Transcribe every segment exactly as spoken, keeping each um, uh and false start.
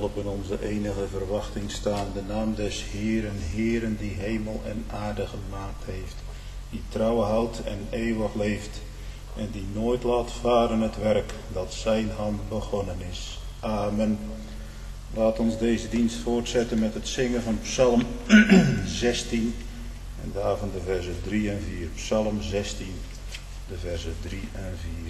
op in onze enige verwachting staan, de naam des Heeren, Heeren die hemel en aarde gemaakt heeft, die trouw houdt en eeuwig leeft en die nooit laat varen het werk dat zijn hand begonnen is. Amen. Laat ons deze dienst voortzetten met het zingen van Psalm zestien en daarvan de versen drie en vier. Psalm zestien, de versen drie en vier.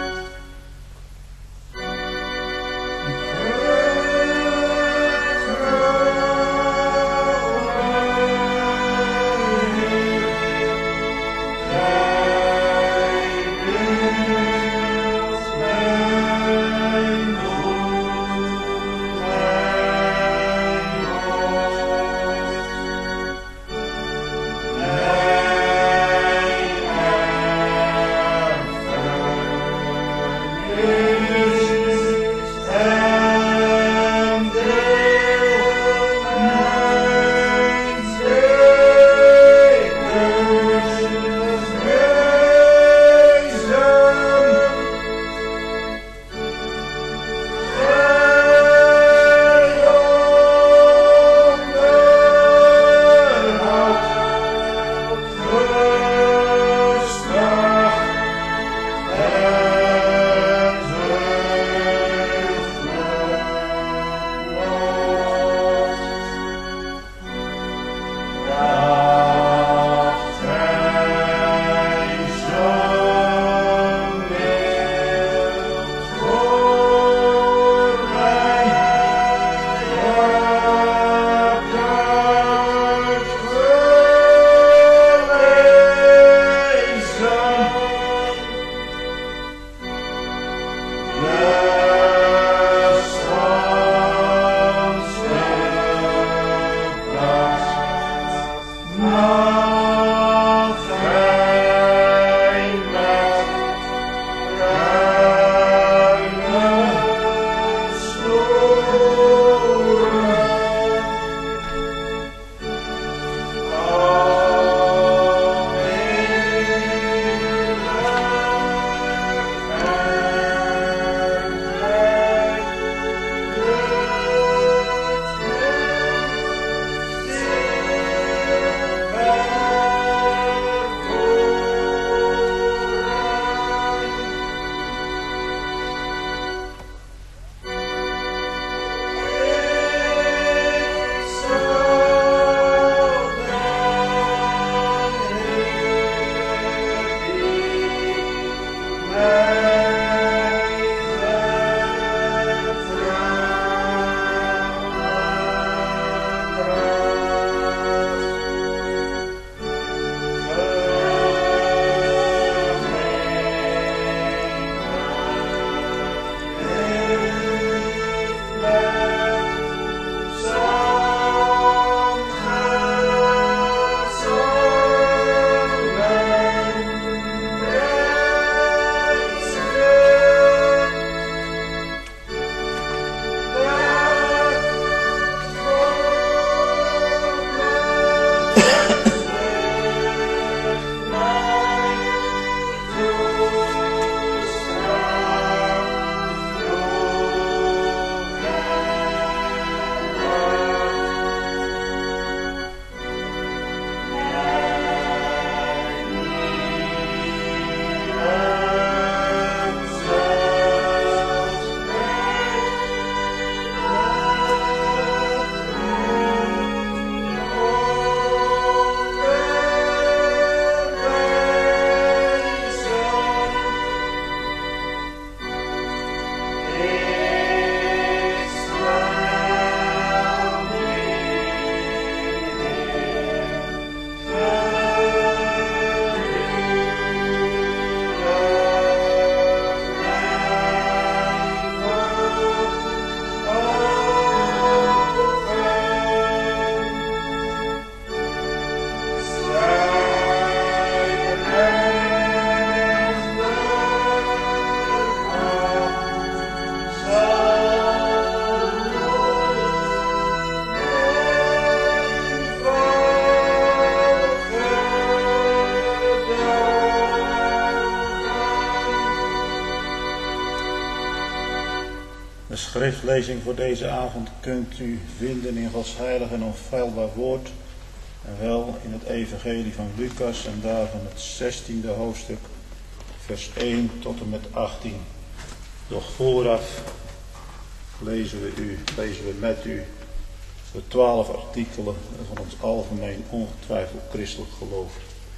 Thank schriftlezing voor deze avond kunt u vinden in Gods heilig en onfeilbaar woord. En wel in het evangelie van Lucas en daarvan het zestiende hoofdstuk, vers één tot en met achttien. Doch vooraf lezen we, u, lezen we met u de twaalf artikelen van ons algemeen ongetwijfeld christelijk geloof.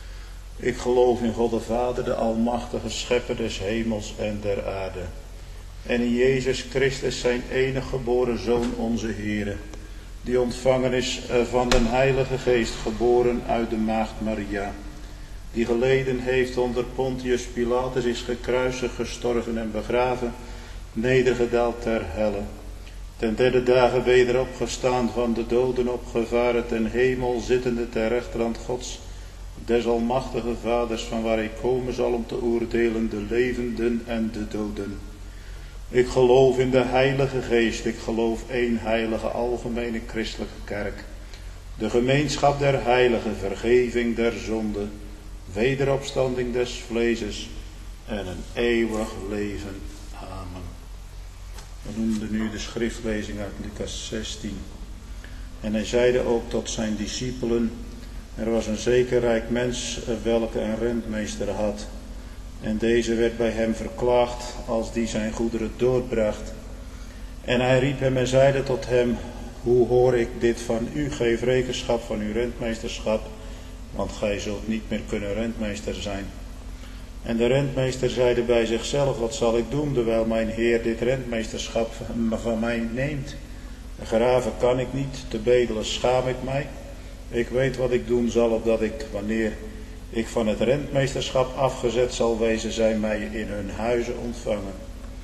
Ik geloof in God de Vader, de almachtige schepper des hemels en der aarde. En in Jezus Christus zijn enige geboren Zoon onze Heere, die ontvangen is van den Heilige Geest, geboren uit de maagd Maria, die geleden heeft onder Pontius Pilatus, is gekruisigd, gestorven en begraven, nedergedaald ter helle. Ten derde dagen weder opgestaan van de doden, opgevaren ten hemel, zittende ter rechterhand Gods, des almachtige Vaders, van waar hij komen zal om te oordelen de levenden en de doden. Ik geloof in de Heilige Geest, ik geloof één heilige algemene christelijke kerk, de gemeenschap der heiligen, vergeving der zonde, wederopstanding des vleeses en een eeuwig leven. Amen. We noemden nu de schriftlezing uit Lucas zestien. En hij zeide ook tot zijn discipelen: er was een zeker rijk mens, welke een rentmeester had. En deze werd bij hem verklaagd als die zijn goederen doorbracht. En hij riep hem en zeide tot hem: hoe hoor ik dit van u? Geef rekenschap van uw rentmeesterschap, want gij zult niet meer kunnen rentmeester zijn. En de rentmeester zeide bij zichzelf: wat zal ik doen, terwijl mijn heer dit rentmeesterschap van mij neemt? Graven kan ik niet, te bedelen schaam ik mij. Ik weet wat ik doen zal, opdat ik, wanneer ik van het rentmeesterschap afgezet zal wezen, zij mij in hun huizen ontvangen.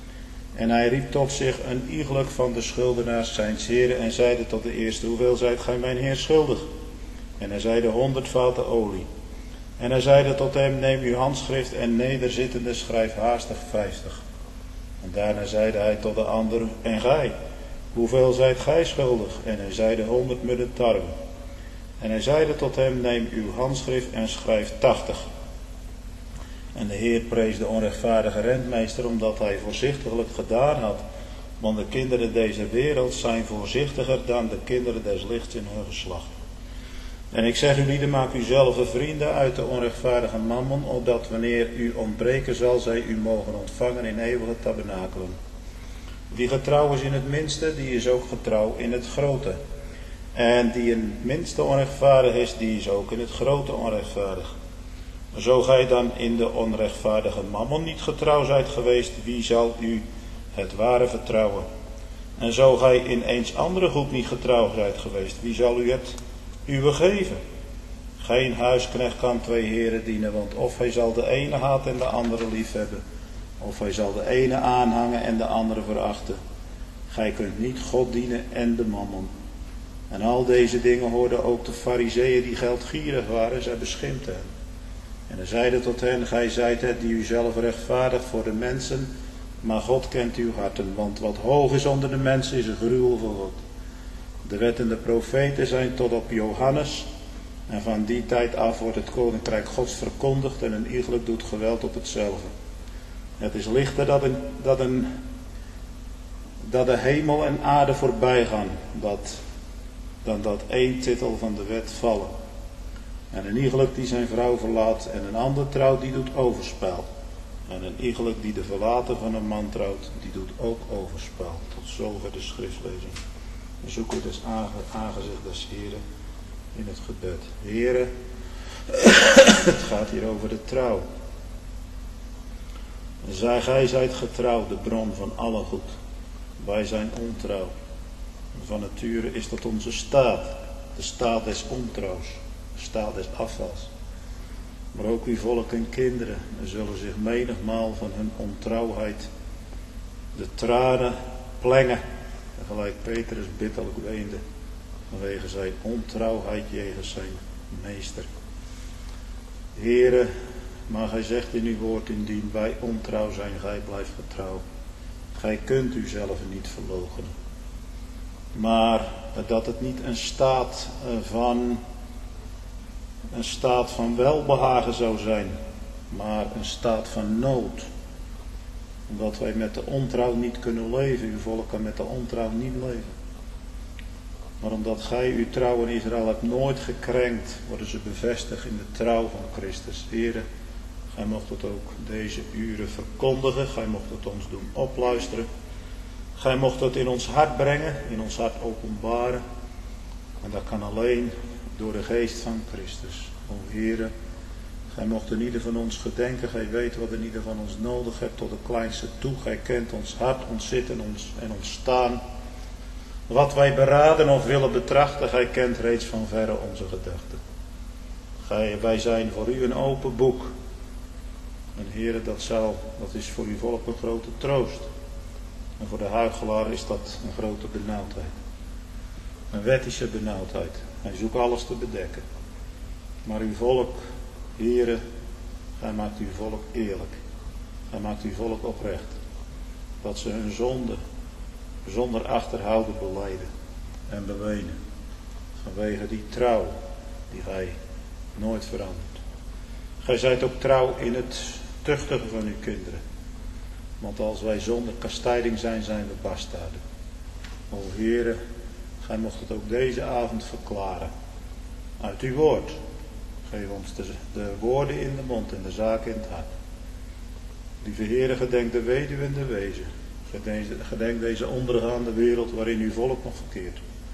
En hij riep tot zich een iegelijk van de schuldenaars zijns heren en zeide tot de eerste: hoeveel zijt gij mijn heer schuldig? En hij zeide: honderd vaten olie. En hij zeide tot hem: neem uw handschrift en nederzittende schrijf haastig vijftig. En daarna zeide hij tot de ander: en gij, hoeveel zijt gij schuldig? En hij zeide: honderd mudden tarwe. En hij zeide tot hem: neem uw handschrift en schrijf tachtig. En de Heer prees de onrechtvaardige rentmeester, omdat hij voorzichtiglijk gedaan had. Want de kinderen deze wereld zijn voorzichtiger dan de kinderen des lichts in hun geslacht. En ik zeg u lieden, maak u zelf vrienden uit de onrechtvaardige mammon, opdat wanneer u ontbreken zal, zij u mogen ontvangen in eeuwige tabernakelen. Wie getrouw is in het minste, die is ook getrouw in het grote. En die in het minste onrechtvaardig is, die is ook in het grote onrechtvaardig. Zo gij dan in de onrechtvaardige mammon niet getrouw zijt geweest, wie zal u het ware vertrouwen? En zo gij in eens andere goed niet getrouw zijt geweest, wie zal u het uwe geven? Geen huisknecht kan twee heren dienen, want of hij zal de ene haten en de andere lief hebben, of hij zal de ene aanhangen en de andere verachten. Gij kunt niet God dienen en de mammon. En al deze dingen hoorden ook de farizeeën die geldgierig waren, zij beschimpten hen. En hij zeide tot hen: gij zijt het die u zelf rechtvaardigt voor de mensen, maar God kent uw harten, want wat hoog is onder de mensen is een gruwel voor God. De wet en de profeten zijn tot op Johannes, en van die tijd af wordt het koninkrijk Gods verkondigd en een iegelijk doet geweld op hetzelfde. Het is lichter dat, een, dat, een, dat de hemel en aarde voorbij gaan, dat, dan dat één titel van de wet vallen. En een iegelijk die zijn vrouw verlaat en een ander trouwt, die doet overspel. En een iegelijk die de verlaten van een man trouwt, die doet ook overspel. Tot zover de schriftlezing. We zoeken dus aangezicht des Heren in het gebed. Heren, het gaat hier over de trouw. Zij, gij zijt getrouw, de bron van alle goed. Wij zijn ontrouw. Van nature is dat onze staat. De staat des ontrouws. De staat des afvals. Maar ook uw volk en kinderen zullen zich menigmaal van hun ontrouwheid de tranen plengen. Gelijk Petrus bitterlijk weende vanwege zijn ontrouwheid jegens zijn meester. Heere, maar gij zegt in uw woord: indien wij ontrouw zijn, gij blijft getrouw. Gij kunt uzelf niet verloochenen. Maar dat het niet een staat van een staat van welbehagen zou zijn, maar een staat van nood. Omdat wij met de ontrouw niet kunnen leven. Uw volk kan met de ontrouw niet leven. Maar omdat gij uw trouw in Israël hebt nooit gekrenkt, worden ze bevestigd in de trouw van Christus. Here, gij mocht het ook deze uren verkondigen. Gij mocht het ons doen opluisteren. Gij mocht het in ons hart brengen, in ons hart openbaren. En dat kan alleen door de geest van Christus. O Heere, gij mocht in ieder van ons gedenken. Gij weet wat in ieder van ons nodig hebt tot de kleinste toe. Gij kent ons hart, ons zitten ons en ons staan. Wat wij beraden of willen betrachten, gij kent reeds van verre onze gedachten. Gij, wij zijn voor u een open boek. En Heere, dat, zou, dat is voor uw volk een grote troost. En voor de huichelaar is dat een grote benauwdheid. Een wettische benauwdheid. Hij zoekt alles te bedekken. Maar uw volk, Heere, gij maakt uw volk eerlijk. Gij maakt uw volk oprecht. Dat ze hun zonde zonder achterhouden belijden en bewenen. Vanwege die trouw die gij nooit verandert. Gij zijt ook trouw in het tuchtigen van uw kinderen. Want als wij zonder kastijding zijn, zijn we bastaarden. O Heere, gij mocht het ook deze avond verklaren. Uit uw woord. Geef ons de, de woorden in de mond en de zaken in het hart. Lieve Heere, gedenk de weduwe en de wezen. Gedenk, gedenk deze ondergaande wereld waarin uw volk nog verkeert.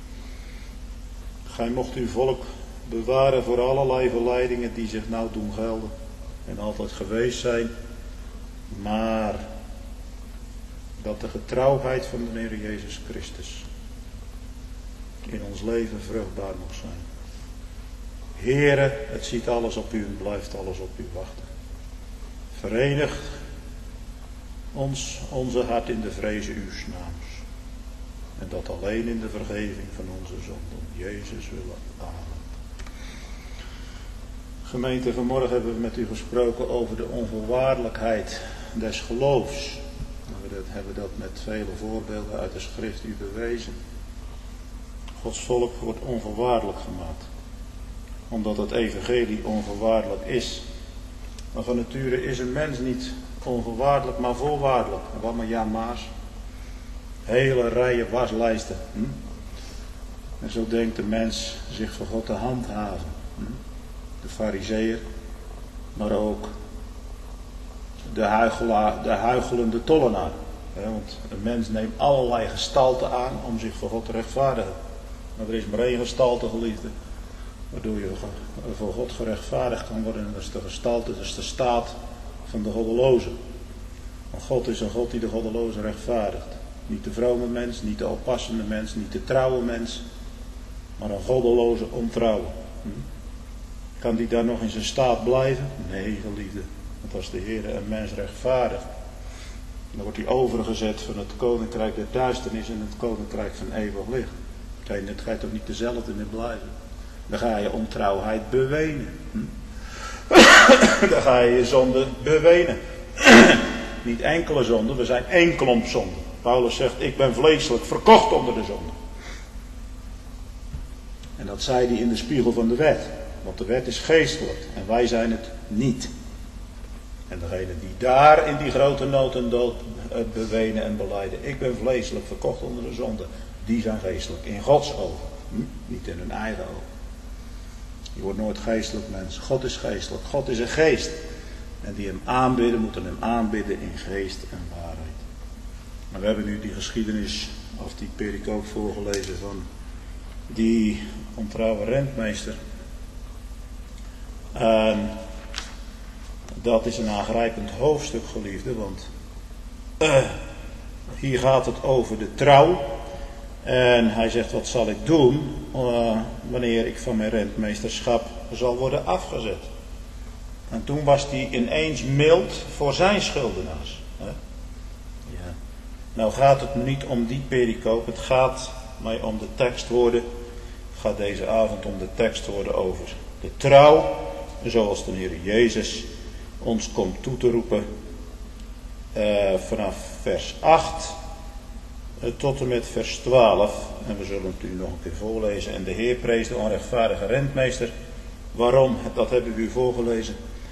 Gij mocht uw volk bewaren voor allerlei verleidingen die zich nou doen gelden. En altijd geweest zijn. Maar dat de getrouwheid van de Heer Jezus Christus in ons leven vruchtbaar mag zijn. Heere, het ziet alles op u en blijft alles op u wachten. Verenig ons, onze hart in de vrezen uws naams. En dat alleen in de vergeving van onze zonden. Jezus willen. Amen. Gemeente, vanmorgen hebben we met u gesproken over de onvoorwaardelijkheid des geloofs. We hebben dat met vele voorbeelden uit de schrift u bewezen. Gods volk wordt onvoorwaardelijk gemaakt. Omdat het evangelie onvoorwaardelijk is. Maar van nature is een mens niet onvoorwaardelijk, maar voorwaardelijk. Wat maar ja maas. Hele rijen waslijsten. Hm? En zo denkt de mens zich voor God te handhaven. Hm? De farizeeër, maar ook de, huichelaar, de huichelende tollenaar. Ja, want een mens neemt allerlei gestalten aan om zich voor God te rechtvaardigen. Maar er is maar één gestalte, geliefde, waardoor je voor God gerechtvaardigd kan worden. En dat is de gestalte, dat is de staat van de goddeloze. Want God is een God die de goddeloze rechtvaardigt. Niet de vrome mens, niet de oppassende mens, niet de trouwe mens, maar een goddeloze ontrouwe. Hm? Kan die daar nog in zijn staat blijven? Nee, geliefde. Want als de Heer een mens rechtvaardigt, dan wordt hij overgezet van het koninkrijk der duisternis in het koninkrijk van eeuwig licht. Kijk, het gaat toch niet dezelfde meer blijven. Dan ga je ontrouwheid bewenen. Hm? Dan ga je je zonde bewenen. Niet enkele zonden, we zijn één klomp zonden. Paulus zegt, ik ben vleeselijk verkocht onder de zonde. En dat zei hij in de spiegel van de wet. Want de wet is geestelijk en wij zijn het niet. En degene die daar in die grote nood en dood bewenen en belijden, ik ben vleeselijk verkocht onder de zonde, die zijn geestelijk in Gods ogen, hm? Niet in hun eigen ogen. Je wordt nooit geestelijk mens. God is geestelijk. God is een geest. En die hem aanbidden, moeten hem aanbidden in geest en waarheid. Maar we hebben nu die geschiedenis, of die pericoop voorgelezen van die ontrouwe rentmeester. En dat is een aangrijpend hoofdstuk, geliefde, want uh, hier gaat het over de trouw. En hij zegt, wat zal ik doen uh, wanneer ik van mijn rentmeesterschap zal worden afgezet? En toen was hij ineens mild voor zijn schuldenaars. Hè? Ja. Nou gaat het me niet om die pericoop, het gaat mij om de tekstwoorden. Het gaat deze avond om de tekstwoorden over de trouw, zoals de Heer Jezus ons komt toe te roepen. Uh, vanaf vers acht uh, tot en met vers twaalf. En we zullen het u nog een keer voorlezen. En de Heer prees de onrechtvaardige rentmeester. Waarom? Dat hebben we u voorgelezen.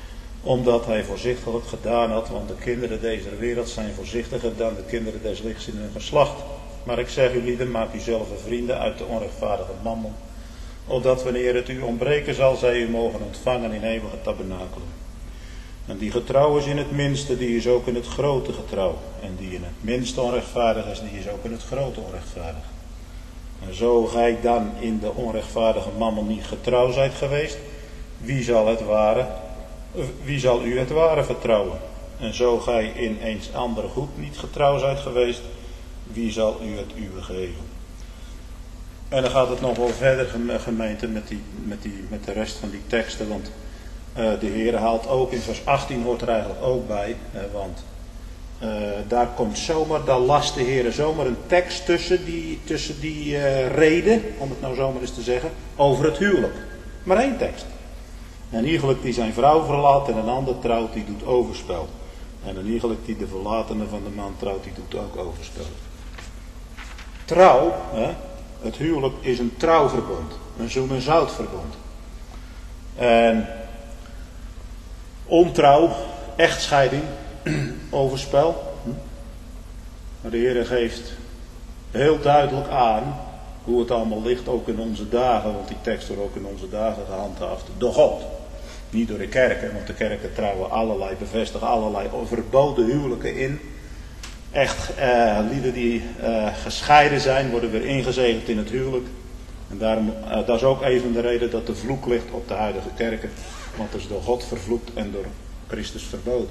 omdat hij voorzichtiglijk gedaan had, want de kinderen deze wereld zijn voorzichtiger dan de kinderen des lichts in hun geslacht. Maar ik zeg u lieden, maak u zelf vrienden uit de onrechtvaardige mammon, opdat wanneer het u ontbreken zal, zij u mogen ontvangen in eeuwige tabernakel. En die getrouw is in het minste, die is ook in het grote getrouw. En die in het minste onrechtvaardig is, die is ook in het grote onrechtvaardig. En zo gij dan in de onrechtvaardige mammon niet getrouw zijt geweest, wie zal het ware, wie zal u het ware vertrouwen? En zo gij in eens ander goed niet getrouw zijt geweest, wie zal u het uwe geven? En dan gaat het nog wel verder, gemeente, met, die, met, die, met de rest van die teksten. Want uh, de Heer haalt ook in vers achttien, hoort er eigenlijk ook bij. Uh, want uh, daar komt zomaar, daar last de Heer zomaar een tekst tussen die, tussen die uh, reden, om het nou zomaar eens te zeggen, over het huwelijk. Maar één tekst. En iegelijk die zijn vrouw verlaat en een ander trouwt, die doet overspel. En een iegelijk die de verlatene van de man trouwt, die doet ook overspel. Trouw, hè? Het huwelijk is een trouwverbond. Een zoen- en zoutverbond. En ontrouw, echtscheiding, overspel. Maar de Heer geeft heel duidelijk aan hoe het allemaal ligt, ook in onze dagen. Want die tekst wordt ook in onze dagen gehandhaafd door God. Niet door de kerken, want de kerken trouwen allerlei, bevestigen allerlei verboden huwelijken in. Echt, eh, lieden die eh, gescheiden zijn, worden weer ingezegend in het huwelijk. En daarom, eh, dat is ook even de reden dat de vloek ligt op de huidige kerken. Want het is door God vervloekt en door Christus verboden.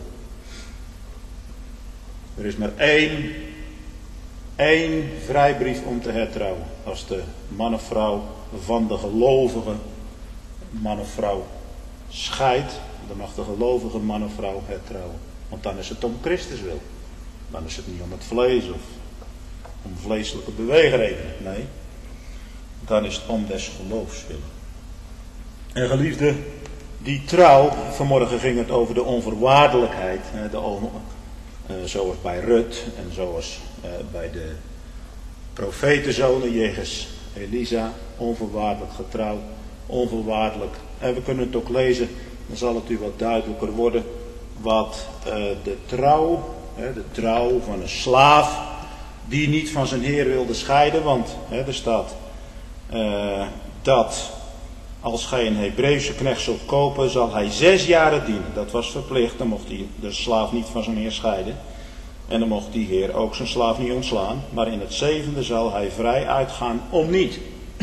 Er is maar één, één vrijbrief om te hertrouwen. Als de man of vrouw van de gelovige man of vrouw scheidt, dan mag de gelovige man of vrouw hertrouwen. Want dan is het om Christus wil. Dan is het niet om het vlees of om vleeselijke beweegredenen. Nee, dan is het om des geloofs willen. En geliefde, die trouw, vanmorgen ging het over de onvoorwaardelijkheid. De on, uh, zoals bij Rut en zoals uh, bij de profetenzonen jegens Elisa. Onvoorwaardelijk getrouw, onvoorwaardelijk. En we kunnen het ook lezen, dan zal het u wat duidelijker worden. Wat uh, de trouw, hè, de trouw van een slaaf die niet van zijn heer wilde scheiden. Want hè, er staat uh, dat als gij een Hebreeuwse knecht zult kopen, zal hij zes jaren dienen. Dat was verplicht, dan mocht hij de slaaf niet van zijn heer scheiden. En dan mocht die heer ook zijn slaaf niet ontslaan. Maar in het zevende zal hij vrij uitgaan om niet.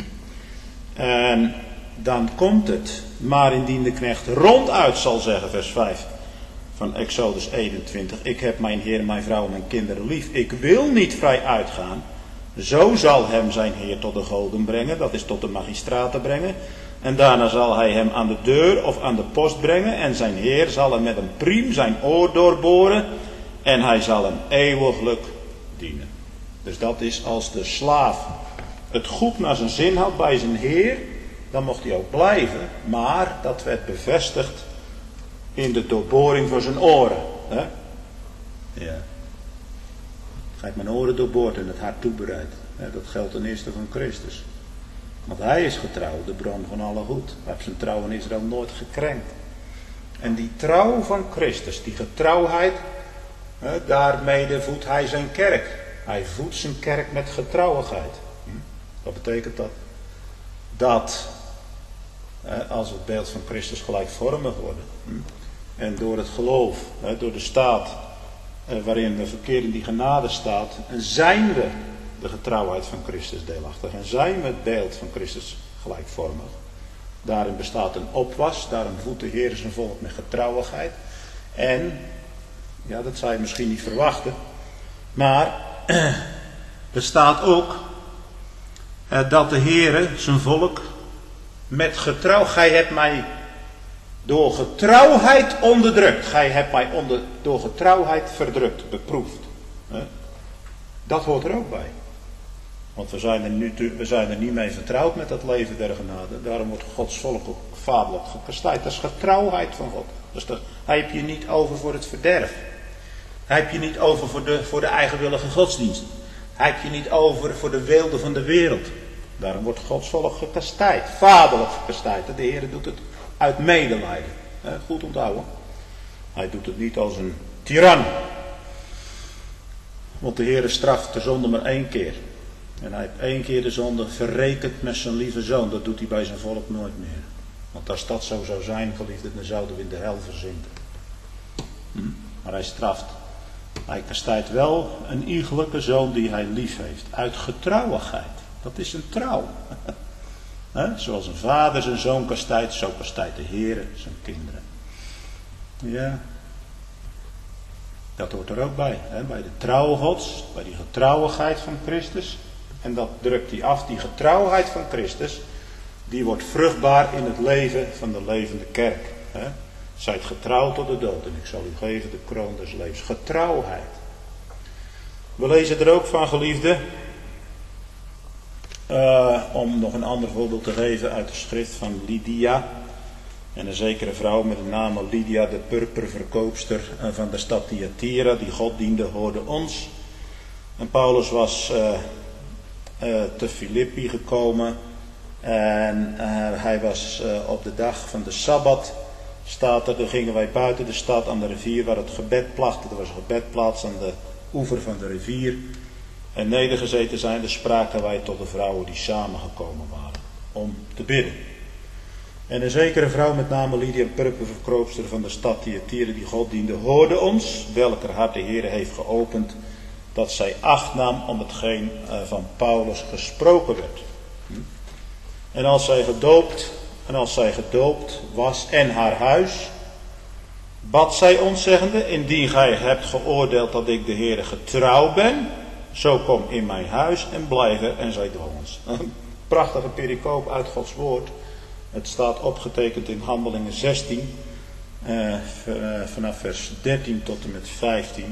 En dan komt het. Maar indien de knecht ronduit zal zeggen, vers vijf van Exodus eenentwintig. Ik heb mijn heer, mijn vrouw en mijn kinderen lief. Ik wil niet vrij uitgaan. Zo zal hem zijn heer tot de goden brengen. Dat is tot de magistraten brengen. En daarna zal hij hem aan de deur of aan de post brengen. En zijn heer zal hem met een priem zijn oor doorboren. En hij zal hem eeuwiglijk dienen. Dus dat is als de slaaf het goed naar zijn zin had bij zijn heer. Dan mocht hij ook blijven. Maar dat werd bevestigd in de doorboring van zijn oren. Hè? Ja. Gij mijn oren doorboord en het hart toebereid. Ja, dat geldt ten eerste van Christus. Want hij is getrouw, de bron van alle goed. Hij heeft zijn trouw in Israël nooit gekrenkt. En die trouw van Christus, die getrouwheid, hè, daarmee voedt hij zijn kerk. Hij voedt zijn kerk met getrouwigheid. Hm? Wat betekent dat? Dat hè, als het beeld van Christus gelijkvormig wordt. Hm? En door het geloof, hè, door de staat eh, waarin we verkeerd in die genade staat, zijn we de getrouwheid van Christus deelachtig. En zijn we het beeld van Christus gelijkvormig. Daarin bestaat een opwas. Daarom voedt de Heer zijn volk met getrouwigheid. En, ja, dat zou je misschien niet verwachten. Maar er staat ook eh, dat de Heer zijn volk met getrouw. Gij hebt mij door getrouwheid onderdrukt. Gij hebt mij onder, door getrouwheid verdrukt, beproefd. Eh? Dat hoort er ook bij. Want we zijn, er nu, we zijn er niet mee vertrouwd met dat leven der genade. Daarom wordt Gods volk ook vaderlijk gekastijd. Dat is getrouwheid van God. Dus dat, hij heeft je niet over voor het verderf. Hij heeft je niet over voor de, voor de eigenwillige godsdienst. Hij heeft je niet over voor de weelde van de wereld. Daarom wordt Gods volk gekastijd. Vaderlijk gekastijd. De Heer doet het uit medelijden. Goed onthouden. Hij doet het niet als een tiran. Want de Heer straft de zonde maar één keer. En hij heeft één keer de zonde verrekend met zijn lieve zoon. Dat doet hij bij zijn volk nooit meer. Want als dat zo zou zijn, geliefden, dan zouden we in de hel verzinken. Hm? Maar hij straft. Hij kastijdt wel een iegelijke zoon die hij lief heeft. Uit getrouwigheid. Dat is een trouw. He? Zoals een vader zijn zoon kastijdt, zo kastijdt de Heer zijn kinderen. Ja. Dat hoort er ook bij. Hè? Bij de trouw Gods, bij die getrouwigheid van Christus. En dat drukt hij af. Die getrouwheid van Christus, die wordt vruchtbaar in het leven van de levende kerk. Hè? Zijt getrouw tot de dood en ik zal u geven de kroon des levens. Getrouwheid. We lezen er ook van, geliefden. Uh, om nog een ander voorbeeld te geven uit de schrift van Lydia. En een zekere vrouw met de naam Lydia, de purperverkoopster van de stad Thyatira, die God diende, hoorde ons. En Paulus was uh, uh, te Filippi gekomen. En uh, hij was uh, op de dag van de Sabbat, staat er, dan gingen wij buiten de stad aan de rivier waar het gebed plachtte. Er was een gebedplaats aan de oever van de rivier. En nedergezeten zijnde spraken wij tot de vrouwen die samengekomen waren om te bidden. En een zekere vrouw met name Lydia, een purperverkoopster van de stad Thyatira, die God diende, hoorde ons, welker hart de Heer heeft geopend, dat zij acht nam om hetgeen van Paulus gesproken werd. En als zij gedoopt, en als zij gedoopt was en haar huis, bad zij ons zeggende, indien gij hebt geoordeeld dat ik de Heere getrouw ben, zo kom in mijn huis en blijf er. En zij dwong ons. Een prachtige pericoop uit Gods woord. Het staat opgetekend in Handelingen zestien, eh, vanaf vers dertien tot en met vijftien.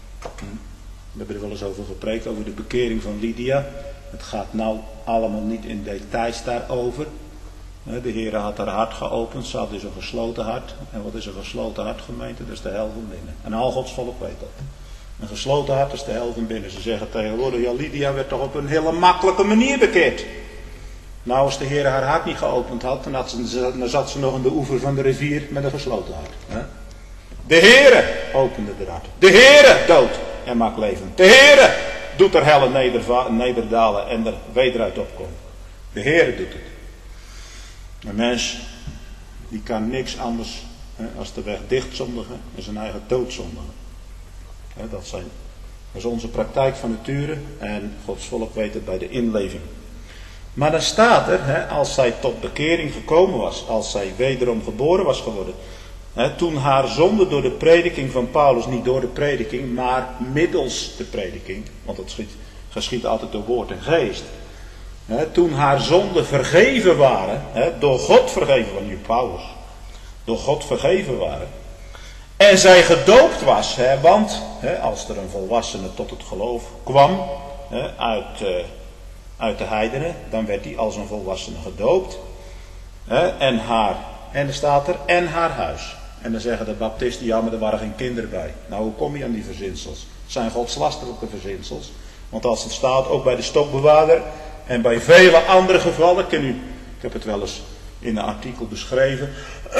We hebben er wel eens over gepreekt, over de bekering van Lydia. Het gaat nou allemaal niet in details daarover. De Heer had haar hart geopend, ze had dus een gesloten hart. En wat is een gesloten hart, gemeente? Dat is de hel van binnen. En al Gods volk weet dat. Een gesloten hart is de hel van binnen. Ze zeggen tegenwoordig, ja, Lydia werd toch op een hele makkelijke manier bekeerd. Nou, als de Heer haar hart niet geopend had, dan, had ze, dan zat ze nog aan de oever van de rivier met een gesloten hart. Hè? De Heere opende de hart. De Heere doodt en maakt leven. De Heere doet er helle nederva- nederdalen en er wederuit opkomen. De Heere doet het. Een mens, die kan niks anders hè, als de weg dicht zondigen en zijn eigen dood zondigen. Hè, dat, zijn, dat is onze praktijk van nature en Gods volk weet het bij de inleving. Maar dan staat er, hè, als zij tot bekering gekomen was, als zij wederom geboren was geworden, hè, toen haar zonde door de prediking van Paulus, niet door de prediking, maar middels de prediking, want het geschiet, geschiet altijd door woord en geest, hè, toen haar zonden vergeven waren, hè, door God vergeven waren, nu Paulus, door God vergeven waren, en zij gedoopt was, hè, want hè, als er een volwassene tot het geloof kwam, hè, uit... Uh, uit de heidenen, dan werd hij als een volwassene gedoopt. Hè, en haar, en er staat er, en haar huis. En dan zeggen de baptisten, ja, maar er waren geen kinderen bij. Nou, hoe kom je aan die verzinsels? Het zijn godslasterlijke verzinsels. Want als het staat, ook bij de stokbewaarder, en bij vele andere gevallen, ken u, ik heb het wel eens in een artikel beschreven.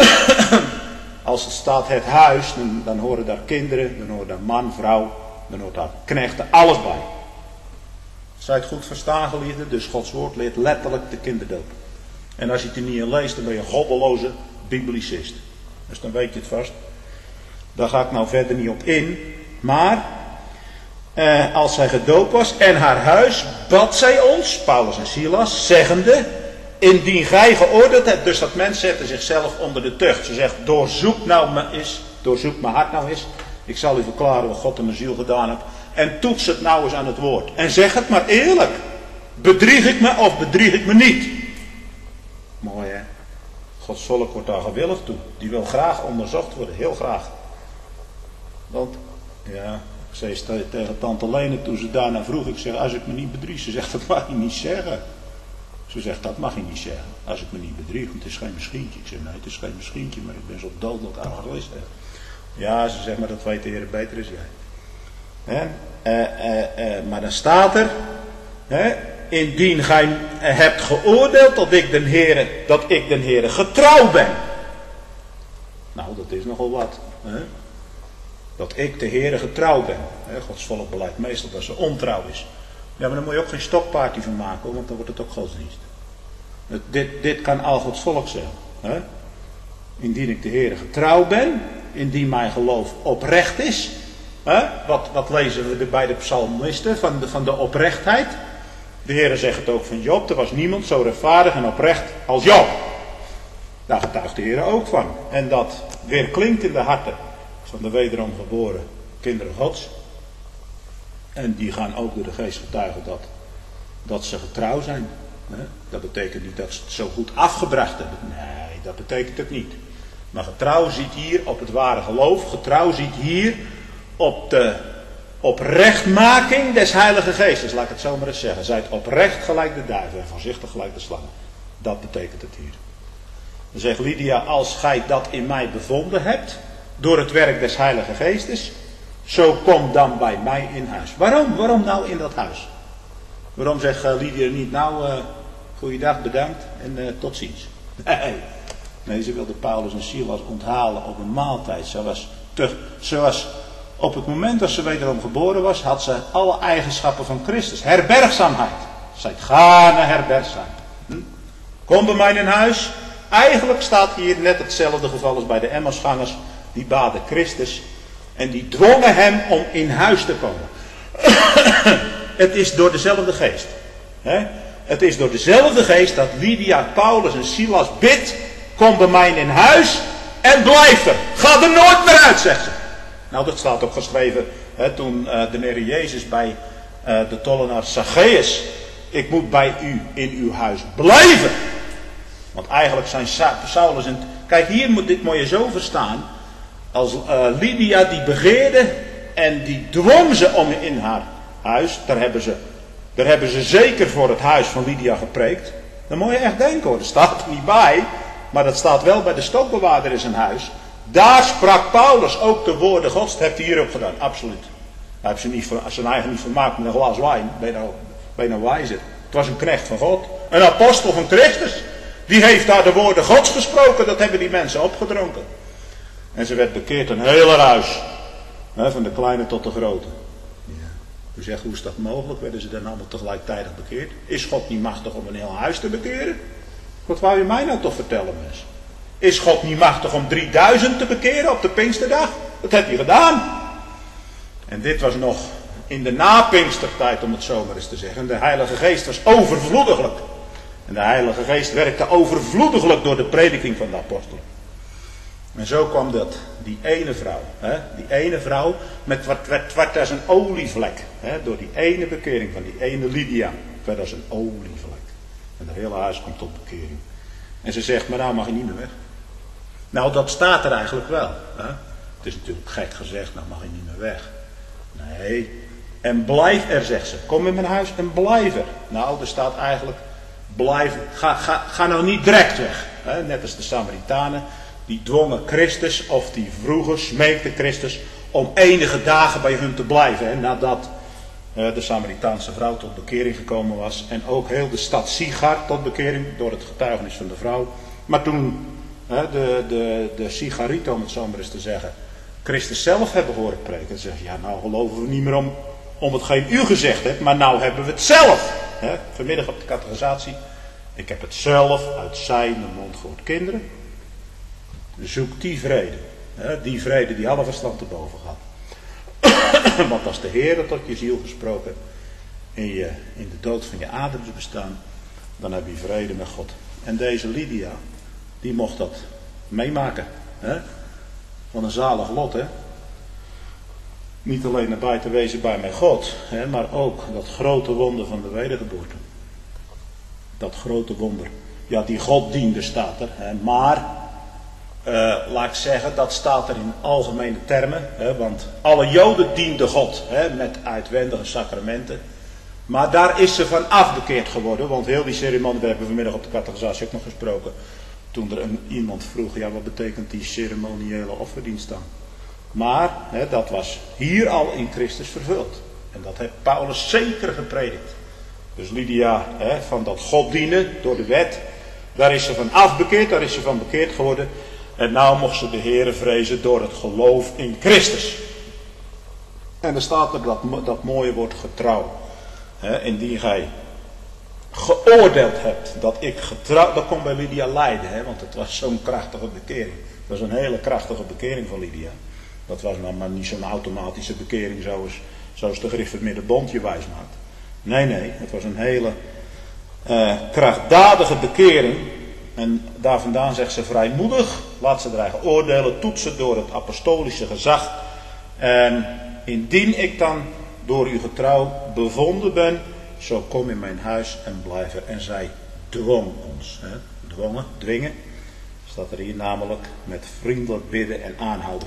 Als het staat het huis, dan, dan horen daar kinderen, dan hoort daar man, vrouw, dan hoort daar knechten, alles bij. Zij het goed verstaan, geliefden, dus Gods woord leert letterlijk de kinderdoop. En als je het er niet in leest, dan ben je een goddeloze biblicist. Dus dan weet je het vast. Daar ga ik nou verder niet op in. Maar, eh, als zij gedoopt was en haar huis, bad zij ons, Paulus en Silas, zeggende, indien gij geoordeeld hebt, dus dat mens zette zichzelf onder de tucht. Ze zegt, doorzoek nou me eens, doorzoek mijn hart nou eens. Ik zal u verklaren wat God in mijn ziel gedaan heeft. En toets het nou eens aan het woord. En zeg het maar eerlijk. Bedrieg ik me of bedrieg ik me niet? Mooi hè. Gods volk wordt daar gewillig toe. Die wil graag onderzocht worden. Heel graag. Want, ja, ik zei tegen tante Lene toen ze daarna vroeg. Ik zeg, als ik me niet bedrieg. Ze zegt, dat mag je niet zeggen. Ze zegt, dat mag je niet zeggen. Als ik me niet bedrieg. Want het is geen misschientje. Ik zeg, nee, het is geen misschientje. Maar ik ben zo dodelijk aangelist. Ja, ze zegt, maar dat weet de Heer beter als jij. He, uh, uh, uh, maar dan staat er, he, indien gij hebt geoordeeld dat ik den Heere, dat ik den Heere getrouw ben. Nou, dat is nogal wat. He. Dat ik de Heere getrouw ben. Hè, Gods volk beleidt meestal dat ze ontrouw is. Ja, maar dan moet je ook geen stokparty van maken, hoor, want dan wordt het ook godsdienst. Het, dit, dit kan al Gods volk zeggen. Hè? Indien ik de Heere getrouw ben, indien mijn geloof oprecht is. Hè? Wat, wat lezen we bij de psalmisten van de, van de oprechtheid? De Heere zegt het ook van Job, er was niemand zo rechtvaardig en oprecht als Job. Daar getuigt de Heere ook van. En dat weer klinkt in de harten van de wederom geboren kinderen Gods. En die gaan ook door de geest getuigen dat, dat ze getrouw zijn. Dat betekent niet dat ze het zo goed afgebracht hebben. Nee, dat betekent het niet. Maar getrouw ziet hier op het ware geloof. Getrouw ziet hier op de oprechtmaking des Heilige Geestes. Laat ik het zo maar eens zeggen. Zijt oprecht gelijk de duiven en voorzichtig gelijk de slangen. Dat betekent het hier. Dan zegt Lydia, als gij dat in mij bevonden hebt, door het werk des Heilige Geestes, zo kom dan bij mij in huis. Waarom? Waarom nou in dat huis? Waarom zegt Lydia niet, nou, uh, goeiedag, bedankt en uh, tot ziens? Nee. nee, ze wilde Paulus en Silas onthalen op een maaltijd. Zoals, te, zoals op het moment dat ze wederom geboren was, had ze alle eigenschappen van Christus. Herbergzaamheid. Zijt gane herbergzaam. Hm? Kom bij mij in huis. Eigenlijk staat hier net hetzelfde geval als bij de Emmausgangers. Die baden Christus en die dwongen hem om in huis te komen. Het is door dezelfde geest. Hè? Het is door dezelfde geest dat Lydia, Paulus en Silas bidt. Kom bij mij in huis en blijf er. Ga er nooit meer uit, zegt ze. Nou, dat staat ook geschreven hè, toen uh, de Heer Jezus bij uh, de tollenaar Zacchaeus. Ik moet bij u in uw huis blijven. Want eigenlijk zijn Saulus en... Kijk, hier moet dit moet je zo verstaan. Als uh, Lydia die begeerde en die dwong ze om in haar huis. Daar hebben ze, daar hebben ze zeker voor het huis van Lydia gepreekt. Dan moet je echt denken hoor. Dat staat er niet bij. Maar dat staat wel bij de stokbewaarder in zijn huis. Daar sprak Paulus ook de woorden Gods. Dat heeft hij hier ook gedaan. Absoluut. Hij heeft ze niet, zijn eigen niet vermaakt met een glas wijn. Ben je nou, ben je nou wijzer? Het was een knecht van God. Een apostel van Christus. Die heeft daar de woorden Gods gesproken. Dat hebben die mensen opgedronken. En ze werd bekeerd een hele huis. Hè, van de kleine tot de grote. Ja. U zegt, hoe is dat mogelijk? Werden ze dan allemaal tegelijkertijd bekeerd? Is God niet machtig om een heel huis te bekeren? Wat wou je mij nou toch vertellen, mensen? Is God niet machtig om drieduizend te bekeren op de Pinksterdag? Dat heeft hij gedaan. En dit was nog in de na-Pinkstertijd, om het zo maar eens te zeggen. De Heilige Geest was overvloediglijk. En de Heilige Geest werkte overvloediglijk door de prediking van de apostelen. En zo kwam dat, die ene vrouw, hè, die ene vrouw met wat werd, werd als een olievlek. Hè, door die ene bekering van die ene Lydia, werd als een olievlek. En het hele huis komt tot bekering. En ze zegt, maar nou mag je niet meer weg. Nou, dat staat er eigenlijk wel. Hè. Het is natuurlijk gek gezegd, nou mag je niet meer weg. Nee, en blijf er, zegt ze. Kom in mijn huis en blijf er. Nou, er staat eigenlijk, blijf, ga, ga, ga nou niet direct weg. Hè. Net als de Samaritanen. Die dwongen Christus, of die vroeger smeekte Christus, om enige dagen bij hun te blijven. Hè, nadat uh, de Samaritaanse vrouw tot bekering gekomen was. En ook heel de stad Sigar tot bekering, door het getuigenis van de vrouw. Maar toen uh, de, de, de Sigarieten, om het zo maar eens te zeggen, Christus zelf hebben horen preken. Ze zeggen, ja nou geloven we niet meer om, om hetgeen u gezegd hebt, maar nou hebben we het zelf. Hè, vanmiddag op de catechisatie. Ik heb het zelf uit zijn mond gehoord. Kinderen. Zoek die vrede. Hè, die vrede die alle verstand te boven gaat. Want als de Heer tot je ziel gesproken in, je, in de dood van je adems bestaan, dan heb je vrede met God. En deze Lydia, die mocht dat meemaken. Hè? Van een zalig lot. Hè? Niet alleen erbij te wezen bij mijn God, hè, maar ook dat grote wonder van de wedergeboorte. Dat grote wonder. Ja, die God diende staat er. Hè, maar... Uh, laat ik zeggen, dat staat er in algemene termen. Hè, want alle Joden dienden God hè, met uitwendige sacramenten. Maar daar is ze van afbekeerd geworden. Want heel die ceremonie, we hebben vanmiddag op de catechisatie ook nog gesproken. Toen er een, iemand vroeg, ja wat betekent die ceremoniële offerdienst dan? Maar hè, dat was hier al in Christus vervuld. En dat heeft Paulus zeker gepredikt. Dus Lydia, hè, van dat God dienen door de wet. Daar is ze van afbekeerd, daar is ze van bekeerd geworden. En nou mocht ze de Heere vrezen door het geloof in Christus. En dan staat er dat, dat mooie woord getrouw. He, indien gij geoordeeld hebt dat ik getrouw... Dat komt bij Lydia Leiden, hè, want het was zo'n krachtige bekering. Het was een hele krachtige bekering van Lydia. Dat was nou maar niet zo'n automatische bekering zoals, zoals de gereformeerde bond je wijs maakt. Nee, nee, het was een hele uh, krachtdadige bekering. En daar vandaan zegt ze vrijmoedig. Laat ze er eigen oordelen toetsen door het apostolische gezag. En indien ik dan door uw getrouw bevonden ben, zo kom in mijn huis en blijf er. En zij dwong ons. Hè? Dwongen, dwingen. Staat er hier namelijk met vriendelijk bidden en aanhouden.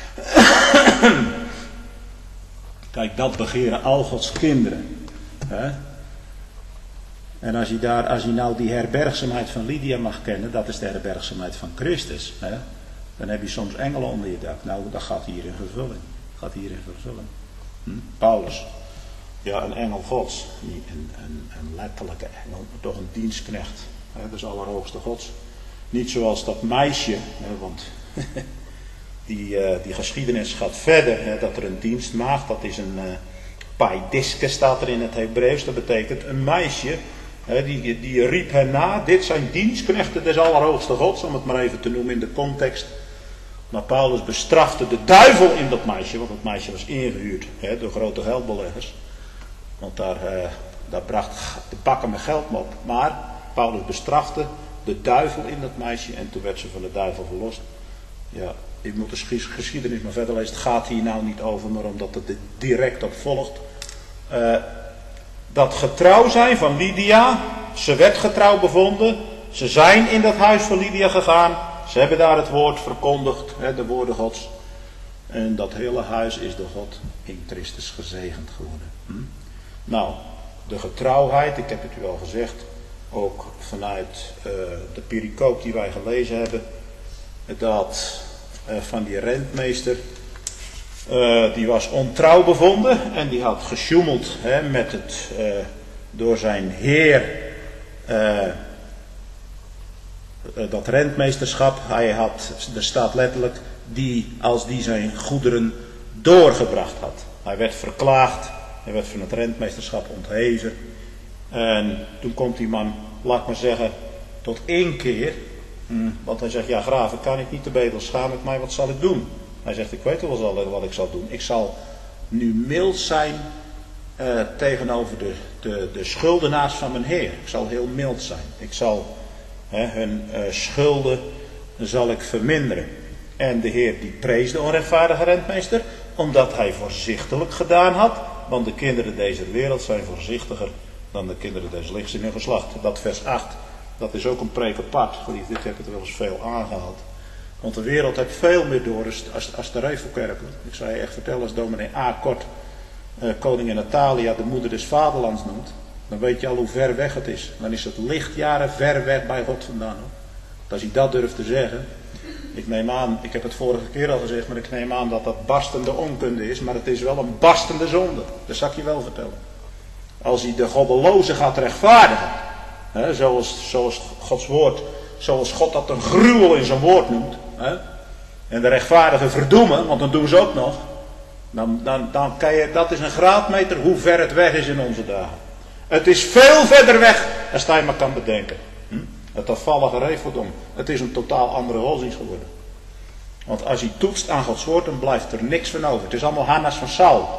Kijk, dat begeren al Gods kinderen. Hè? En als je, daar, als je nou die herbergzaamheid van Lydia mag kennen, dat is de herbergzaamheid van Christus. Hè? Dan heb je soms engelen onder je dak. Nou, dat gaat hier in vervulling. Gaat hier in vervulling. Hm? Paulus. Ja, een engel Gods. Niet een, een, een letterlijke engel, maar toch een dienstknecht. Hè? Dat is Allerhoogste Gods. Niet zoals dat meisje, hè, want die, uh, die geschiedenis gaat verder. Hè, dat er een dienstmaagd, dat is een uh, paidiske staat er in het Hebreeuws. Dat betekent een meisje. Hè, die, die riep hen na, dit zijn dienstknechten des Allerhoogste Gods, om het maar even te noemen in de context. Maar Paulus bestrafte de duivel in dat meisje, want dat meisje was ingehuurd hè, door grote geldbeleggers. Want daar, uh, daar bracht de bakken met geld op. Maar Paulus bestrafte de duivel in dat meisje en toen werd ze van de duivel verlost. Ja, ik moet de geschiedenis maar verder lezen. Het gaat hier nou niet over, maar omdat het er direct op volgt. Uh, dat getrouw zijn van Lydia. Ze werd getrouw bevonden. Ze zijn in dat huis van Lydia gegaan. Ze hebben daar het woord verkondigd, hè, de woorden Gods. En dat hele huis is door God in Christus gezegend geworden. Hm? Nou, de getrouwheid, ik heb het u al gezegd. Ook vanuit uh, de pericoop die wij gelezen hebben. Dat uh, van die rentmeester. Uh, die was ontrouw bevonden. En die had gesjoemeld hè, met het uh, door zijn heer. Uh, uh, dat rentmeesterschap. Hij had, er staat letterlijk. Die als die zijn goederen doorgebracht had. Hij werd verklaagd. Hij werd van het rentmeesterschap ontheven. En toen komt die man, laat ik maar zeggen, tot één keer. Hmm, want hij zegt, ja graven, kan ik niet te bedel, schaam ik mij, wat zal ik doen? Hij zegt, ik weet wel wat, wat ik zal doen. Ik zal nu mild zijn uh, tegenover de, de, de schuldenaars van mijn Heer. Ik zal heel mild zijn. Ik zal hè, hun uh, schulden zal ik verminderen. En de Heer die prees de onrechtvaardige rentmeester, omdat hij voorzichtig gedaan had. Want de kinderen deze wereld zijn voorzichtiger dan de kinderen des lichts in hun geslacht. Dat vers acht, dat is ook een preek apart. Geliefd, dit heb ik er wel eens veel aangehaald. Want de wereld heeft veel meer door als, als de Revelkerken. Ik zou je echt vertellen, als dominee A. Kort uh, koningin Natalia de moeder des vaderlands noemt. Dan weet je al hoe ver weg het is. Dan is het lichtjaren ver weg bij God vandaan. Hoor. Als hij dat durft te zeggen. Ik neem aan, ik heb het vorige keer al gezegd, maar ik neem aan dat dat barstende onkunde is. Maar het is wel een barstende zonde. Dat zal ik je wel vertellen. Als hij de goddeloze gaat rechtvaardigen. Hè, zoals, zoals Gods woord, zoals God dat een gruwel in zijn woord noemt. Hè, en de rechtvaardigen verdoemen, want dan doen ze ook nog. Dan, dan, dan kan je, dat is een graadmeter hoe ver het weg is in onze dagen. Het is veel verder weg als je maar kan bedenken. Hm? Het afvallige regeldom. Het is een totaal andere godsdienst geworden. Want als je toetst aan Gods woord, dan blijft er niks van over. Het is allemaal Hannas van Saul.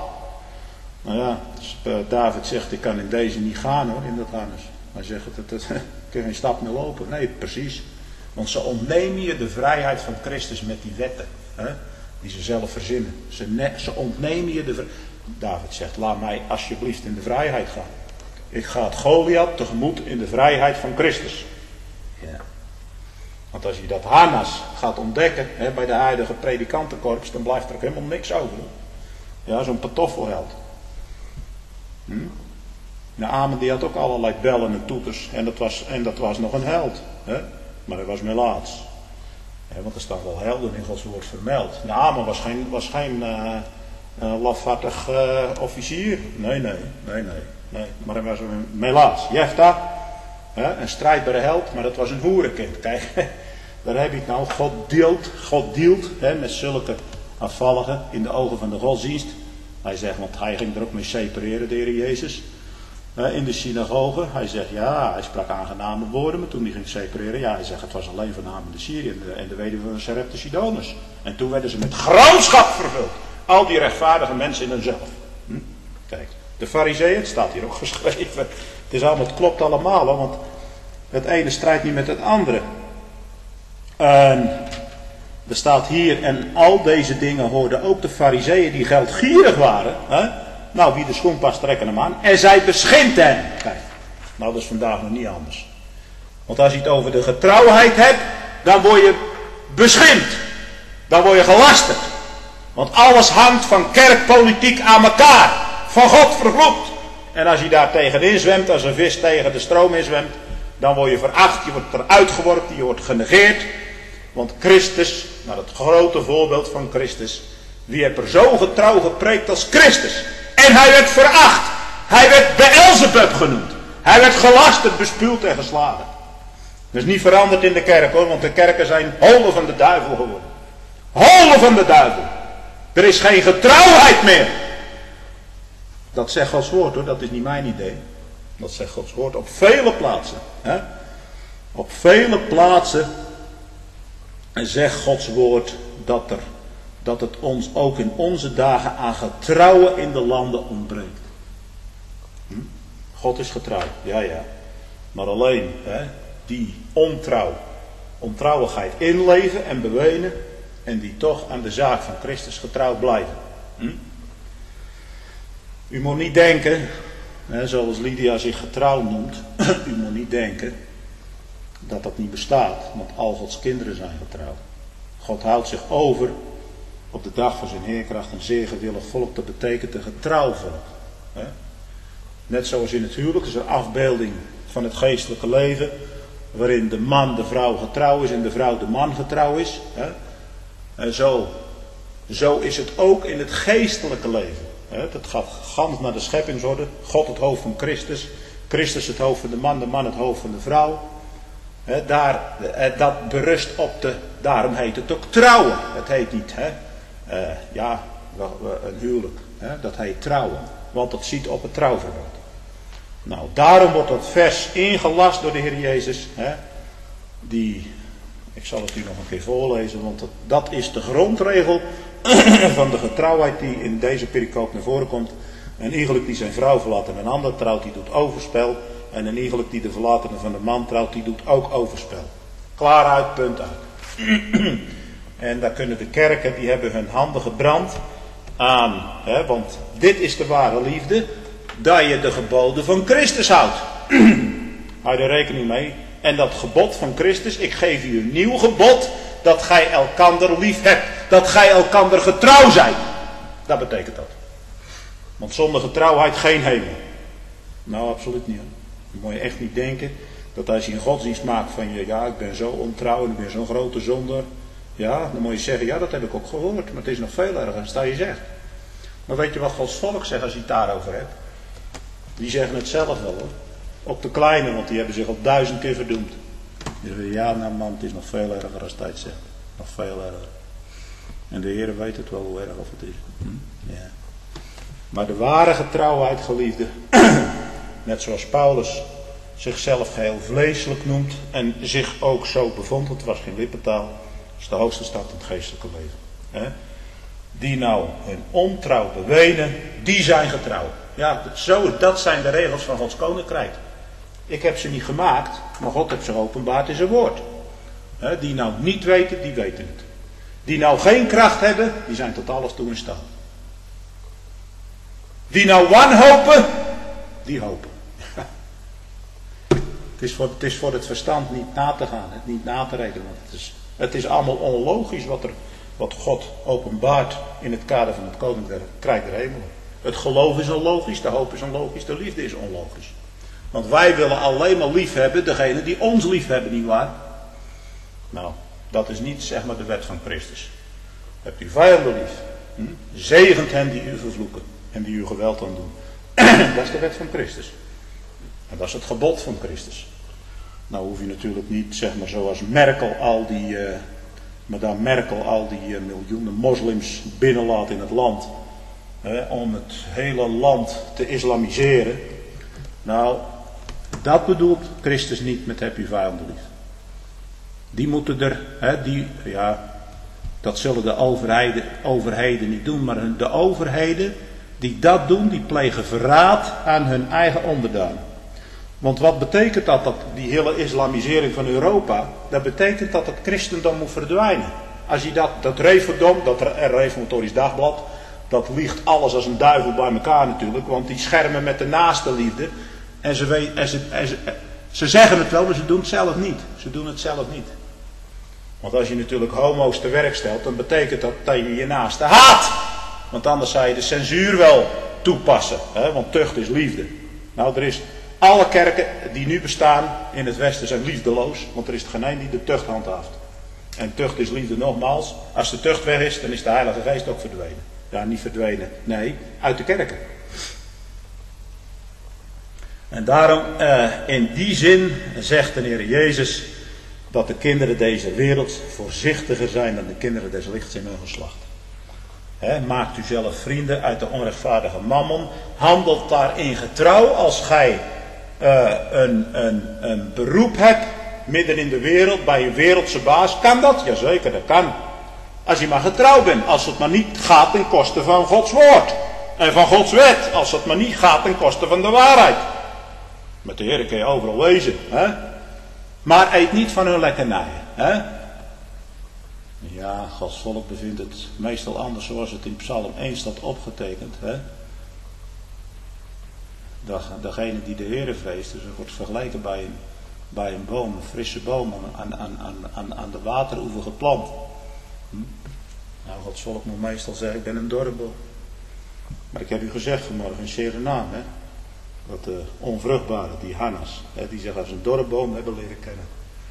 Nou ja, dus David zegt, ik kan in deze niet gaan hoor, in dat Hannes. Hij zegt, het, het, ik kan geen stap meer lopen. Nee, precies. Want ze ontnemen je de vrijheid van Christus met die wetten. Hè, die ze zelf verzinnen. Ze, ne, ze ontnemen je de vrijheid. David zegt, laat mij alsjeblieft in de vrijheid gaan. Ik ga het Goliath tegemoet in de vrijheid van Christus. Ja. Want als je dat Hannas gaat ontdekken, hè, bij de huidige predikantenkorps, dan blijft er ook helemaal niks over. Ja, zo'n pantoffelheld. Hm? Naaman die had ook allerlei bellen en toeters. En dat was, en dat was nog een held. Hè? Maar hij was melaats. Ja, want er staan wel helden in Gods woord vermeld. Naaman was geen, was geen uh, uh, lafhartig uh, officier. Nee, nee, nee, nee, nee. Maar hij was een melaats. Jefta, hè? Een strijdbare held, maar dat was een hoerenkind. Kijk, daar heb je het nou. God deelt, God deelt hè, met zulke afvalligen in de ogen van de godsdienst. Hij zegt, want hij ging er ook mee separeren, de Heer Jezus. In de synagoge. Hij zegt, ja, hij sprak aangename woorden, maar toen hij ging separeren, ja, hij zegt, het was alleen voornamelijk de Syrië en de, en de weduwe van Sarepta Sidonus. En toen werden ze met gramschap vervuld. Al die rechtvaardige mensen in hunzelf. Hm? Kijk, de Farizeeën, het staat hier ook geschreven. Het is allemaal, het klopt allemaal, hoor, want het ene strijdt niet met het andere. En er staat hier, en al deze dingen hoorden ook de Farizeeën die geldgierig waren. Hè? Nou, wie de schoen past, trekken hem aan. En zij beschimpt hen. Kijk, nou dat is vandaag nog niet anders. Want als je het over de getrouwheid hebt, dan word je beschimpt. Dan word je gelasterd. Want alles hangt van kerkpolitiek aan elkaar. Van God vervloekt. En als je daar tegenin zwemt, als een vis tegen de stroom inzwemt, dan word je veracht, je wordt eruit geworpen, je wordt genegeerd. Want Christus, naar het grote voorbeeld van Christus, wie heeft er zo getrouw gepreekt als Christus? En hij werd veracht. Hij werd Beelzebub genoemd. Hij werd gelasterd, bespuwd en geslagen. Dat is niet veranderd in de kerk, hoor, want de kerken zijn holen van de duivel geworden. Holen van de duivel. Er is geen getrouwheid meer. Dat zegt Gods woord, hoor, dat is niet mijn idee. Dat zegt Gods woord op vele plaatsen. Hè? Op vele plaatsen zegt Gods woord dat, er, dat het ons ook in onze dagen aan getrouwen in de landen ontbreekt. Hm? God is getrouw, ja ja. Maar alleen hè, die ontrouw, ontrouwigheid inleven en bewenen en die toch aan de zaak van Christus getrouw blijven. Hm? U moet niet denken, hè, zoals Lydia zich getrouw noemt, u moet niet denken dat dat niet bestaat, want al Gods kinderen zijn getrouw. God houdt zich over op de dag van zijn heerkracht een zeer gewillig volk, dat betekent een getrouw volk. Hè? Net zoals in het huwelijk is er afbeelding van het geestelijke leven, waarin de man de vrouw getrouw is en de vrouw de man getrouw is. Hè? En zo, zo is het ook in het geestelijke leven. Hè? Dat gaat gans naar de scheppingsorde. God het hoofd van Christus, Christus het hoofd van de man, de man het hoofd van de vrouw. He, daar, eh, dat berust op de, daarom heet het ook trouwen. Het heet niet, hè, uh, ja, een huwelijk. Hè, dat heet trouwen. Want dat ziet op het trouwverbod. Nou, daarom wordt dat vers ingelast door de Heer Jezus. Hè, die, ik zal het u nog een keer voorlezen, want dat, dat is de grondregel van de getrouwheid die in deze pericoop naar voren komt. Een iegelijk die zijn vrouw verlaat en een ander trouwt, die doet overspel. En een iegelijk die de verlatene van de man trouwt, die doet ook overspel. Klaar uit, punt uit. En daar kunnen de kerken, die hebben hun handen gebrand aan. Hè, want dit is de ware liefde, dat je de geboden van Christus houdt. Hou je er rekening mee. En dat gebod van Christus, ik geef u een nieuw gebod, dat gij elkander lief hebt. Dat gij elkander getrouw zijt. Dat betekent dat. Want zonder getrouwheid geen hemel. Nou, absoluut niet. Dan moet je echt niet denken dat als je een godsdienst maakt van je, ja, ik ben zo ontrouw en ik ben zo'n grote zonder. Ja, dan moet je zeggen, ja, dat heb ik ook gehoord, maar het is nog veel erger als dat je zegt. Maar weet je wat Gods volk zegt als je het daarover hebt? Die zeggen het zelf wel, hoor. Ook de kleine, want die hebben zich al duizend keer verdoemd. Die zeggen, ja, nou man, het is nog veel erger als hij het zegt. Nog veel erger. En de Heer weet het wel hoe erg of het is. Hm? Ja. Maar de ware getrouwheid, geliefde, net zoals Paulus zichzelf geheel vleeselijk noemt en zich ook zo bevond, het was geen lippentaal, is de hoogste stad in het geestelijke leven. Hè? Die nou hun ontrouw bewenen, die zijn getrouw. Ja, zo, dat zijn de regels van Gods koninkrijk. Ik heb ze niet gemaakt, maar God heeft ze geopenbaard in zijn woord. Hè? Die nou niet weten, die weten het. Die nou geen kracht hebben, die zijn tot alles toe in staat. Die nou wanhopen, die hopen. Het is, voor, het is voor het verstand niet na te gaan, het niet na te rekenen. Want het is, het is allemaal onlogisch wat, er, wat God openbaart in het kader van het koninkrijk der hemelen. Het geloof is onlogisch, de hoop is onlogisch, de liefde is onlogisch. Want wij willen alleen maar lief hebben degene die ons lief hebben, nietwaar? Nou, dat is niet zeg maar de wet van Christus. Hebt u vijanden lief, hm? Zegent hen die u vervloeken en die u geweld aan doen. Dat is de wet van Christus. En dat is het gebod van Christus. Nou hoef je natuurlijk niet, zeg maar zoals Merkel al die, uh, madame Merkel al die uh, miljoenen moslims binnenlaat in het land. hè, om het hele land te islamiseren. Nou, dat bedoelt Christus niet met heb je vijanden lief. Die moeten er, hè, die, ja, dat zullen de overheden, overheden niet doen, maar de overheden die dat doen, die plegen verraad aan hun eigen onderdaan. Want wat betekent dat, dat die hele islamisering van Europa? Dat betekent dat het christendom moet verdwijnen. Als je dat, dat reformdom, dat reformatorisch dagblad, dat liegt alles als een duivel bij elkaar natuurlijk, want die schermen met de naaste liefde. En ze, weet, en ze, en ze, ze zeggen het wel, maar ze doen het zelf niet. Ze doen het zelf niet. Want als je natuurlijk homo's te werk stelt, dan betekent dat dat je je naaste haat. Want anders zou je de censuur wel toepassen. Hè? Want tucht is liefde. Nou, er is alle kerken die nu bestaan in het Westen zijn liefdeloos. Want er is er geen een die de tucht handhaaft. En tucht is liefde nogmaals. Als de tucht weg is, dan is de Heilige Geest ook verdwenen. Ja, niet verdwenen. Nee, uit de kerken. En daarom, eh, in die zin, zegt de Heer Jezus, dat de kinderen deze wereld voorzichtiger zijn dan de kinderen des lichts in hun geslacht. He, maakt u zelf vrienden uit de onrechtvaardige mammon. Handelt daarin getrouw als gij uh, een, een, een beroep hebt midden in de wereld bij een wereldse baas. Kan dat? Jazeker, dat kan. Als je maar getrouw bent. Als het maar niet gaat ten koste van Gods woord. En van Gods wet. Als het maar niet gaat ten koste van de waarheid. Met de Heer kun je overal wezen. Hè? Maar eet niet van hun lekkernijen. Hè? Ja, Gods volk bevindt het meestal anders zoals het in Psalm één staat opgetekend. Hè? Degene die de Heere vreest, dus het wordt vergeleken bij een, bij een boom, een frisse boom aan, aan, aan, aan, aan de wateroever geplant. Hm? Nou, Gods volk moet meestal zeggen, ik ben een dorreboom. Maar ik heb u gezegd vanmorgen in Suriname, hè, dat de onvruchtbare, die Hannas, hè, die zich als een dorreboom hebben leren kennen,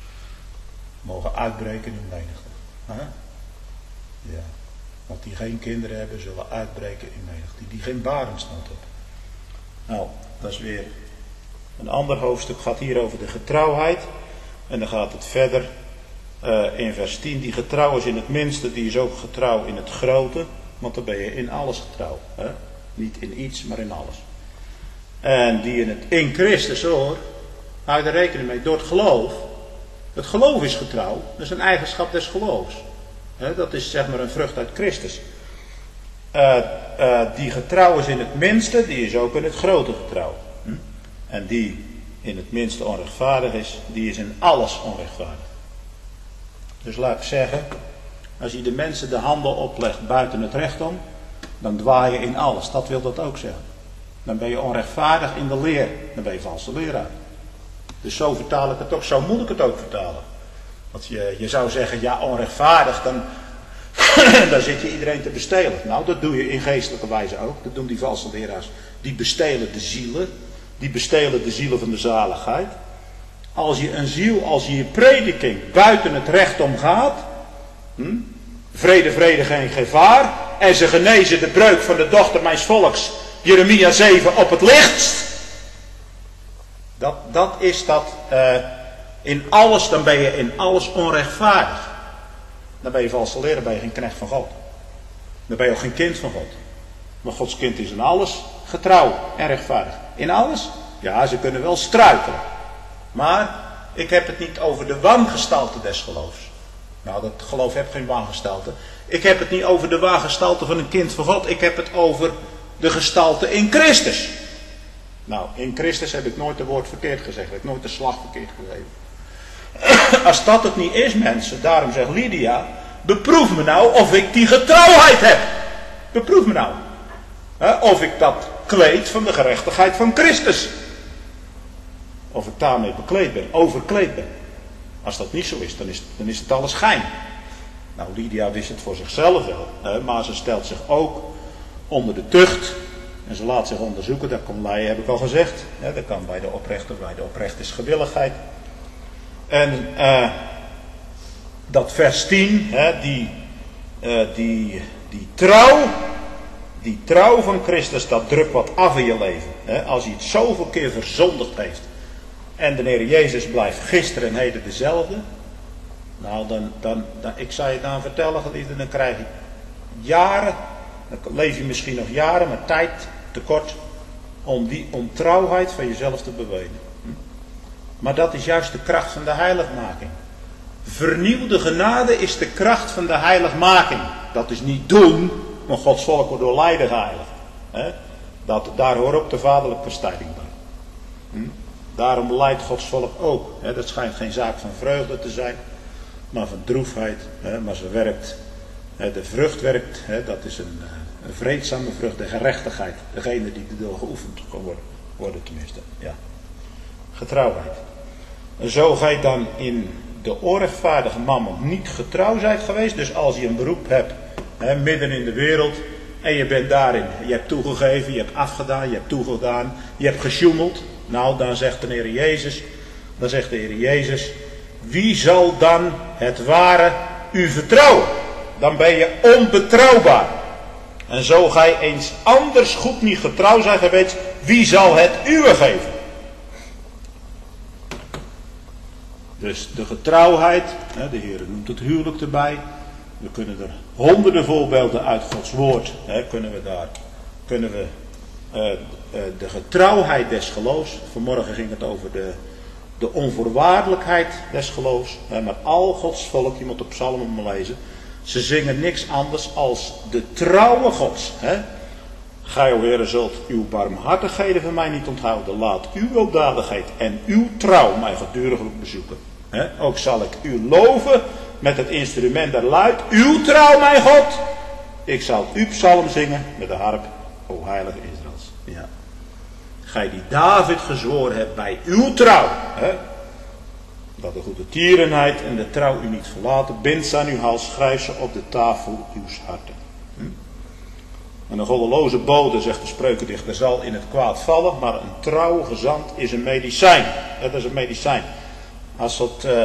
mogen uitbreken in menigte. Huh? Ja, want die geen kinderen hebben, zullen uitbreken in menigte. Die geen barensnood hebben. Nou, dat is weer een ander hoofdstuk. Gaat hier over de getrouwheid. En dan gaat het verder uh, in vers tien. Die getrouw is in het minste, die is ook getrouw in het grote. Want dan ben je in alles getrouw. Hè? Niet in iets, maar in alles. En die in het in Christus hoor. Hou er rekening mee, door het geloof. Het geloof is getrouw. Dat is een eigenschap des geloofs. He, dat is zeg maar een vrucht uit Christus. Uh, uh, die getrouw is in het minste, die is ook in het grote getrouw. Hm? En die in het minste onrechtvaardig is, die is in alles onrechtvaardig. Dus laat ik zeggen, als je de mensen de handel oplegt buiten het recht om, dan dwaal je in alles. Dat wil dat ook zeggen. Dan ben je onrechtvaardig in de leer. Dan ben je valse leraar. Dus zo vertaal ik het ook, zo moet ik het ook vertalen. Want je, je zou zeggen, ja onrechtvaardig, dan, dan zit je iedereen te bestelen. Nou, dat doe je in geestelijke wijze ook. Dat doen die valse leraars. Die bestelen de zielen. Die bestelen de zielen van de zaligheid. Als je een ziel, als je je prediking buiten het recht omgaat. Hm, vrede, vrede, geen gevaar. En ze genezen de breuk van de dochter mijns volks. Jeremia zeven op het lichtst. Dat, dat is dat, uh, in alles, dan ben je in alles onrechtvaardig. Dan ben je valse leraar, ben je geen knecht van God. Dan ben je ook geen kind van God. Maar Gods kind is in alles getrouw en rechtvaardig. In alles? Ja, ze kunnen wel struikelen. Maar ik heb het niet over de wangestalte des geloofs. Nou, dat geloof heeft geen wangestalte. Ik heb het niet over de wangestalte van een kind van God. Ik heb het over de gestalte in Christus. Nou, in Christus heb ik nooit het woord verkeerd gezegd. Heb ik nooit de slag verkeerd gegeven. Als dat het niet is, mensen, daarom zegt Lydia, beproef me nou of ik die getrouwheid heb. Beproef me nou. He, of ik dat kleed van de gerechtigheid van Christus. Of ik daarmee bekleed ben, overkleed ben. Als dat niet zo is, dan is, dan is het alles schijn. Nou, Lydia wist het voor zichzelf wel. He, maar ze stelt zich ook onder de tucht. En ze laat zich onderzoeken, dat kan leien, heb ik al gezegd. Ja, dat kan bij de oprechter, bij de oprecht is gewilligheid. En uh, dat vers tien, hè, die, uh, die, die trouw, die trouw van Christus, dat drukt wat af in je leven. Hè, als hij het zoveel keer verzondigd heeft. En de Heer Jezus blijft gisteren en heden dezelfde. Nou, dan, dan, dan ik zou je dan vertellen, geliefde, dan krijg je jaren Dan leef je misschien nog jaren, maar tijd tekort om die ontrouwheid van jezelf te bewijzen. Maar dat is juist de kracht van de heiligmaking. Vernieuwde genade is de kracht van de heiligmaking. Dat is niet doen, maar Gods volk wordt door lijden geheiligd. He? Dat, daar hoort ook de vaderlijke bestrijding bij. Hm? Daarom lijdt Gods volk ook. He? Dat schijnt geen zaak van vreugde te zijn, maar van droefheid. He? Maar ze werkt, he? de vrucht werkt, he? Dat is een, een vreedzame vrucht, de gerechtigheid. Degene die erdoor geoefend kan worden, worden tenminste. Ja. Getrouwheid. En zo gij dan in de onrechtvaardige mammon niet getrouw zijt geweest. Dus als je een beroep hebt, hè, midden in de wereld. En je bent daarin. Je hebt toegegeven, je hebt afgedaan, je hebt toegedaan. Je hebt gesjoemeld. Nou, dan zegt de Heer Jezus. Dan zegt de Heer Jezus. Wie zal dan het ware u vertrouwen? Dan ben je onbetrouwbaar. En zo gij eens anders goed niet getrouw zijt geweest. Wie zal het uwe geven? Dus de getrouwheid, de Heer noemt het huwelijk erbij. We kunnen er honderden voorbeelden uit Gods woord, hè, kunnen we daar, kunnen we uh, uh, de getrouwheid des geloofs. Vanmorgen ging het over de, de onvoorwaardelijkheid des geloofs. Hè, maar al Gods volk, je moet de psalmen maar lezen, ze zingen niks anders als de trouwe Gods. Hè. Gij, o Heere, zult uw barmhartigheden van mij niet onthouden. Laat uw weldadigheid en uw trouw mij geduriglijk bezoeken. He, ook zal ik u loven met het instrument der luid. Uw trouw, mijn God. Ik zal uw psalm zingen met de harp, o heilige Israëls. Ja. Gij die David gezworen hebt bij uw trouw. He, dat de goede tierenheid en de trouw u niet verlaten. Bind ze aan uw hals, schrijf ze op de tafel uw harten. Hm? En een goddeloze bode, zegt de spreukendichter, zal in het kwaad vallen, maar een trouw gezant is een medicijn. Dat is een medicijn. Als, dat, uh,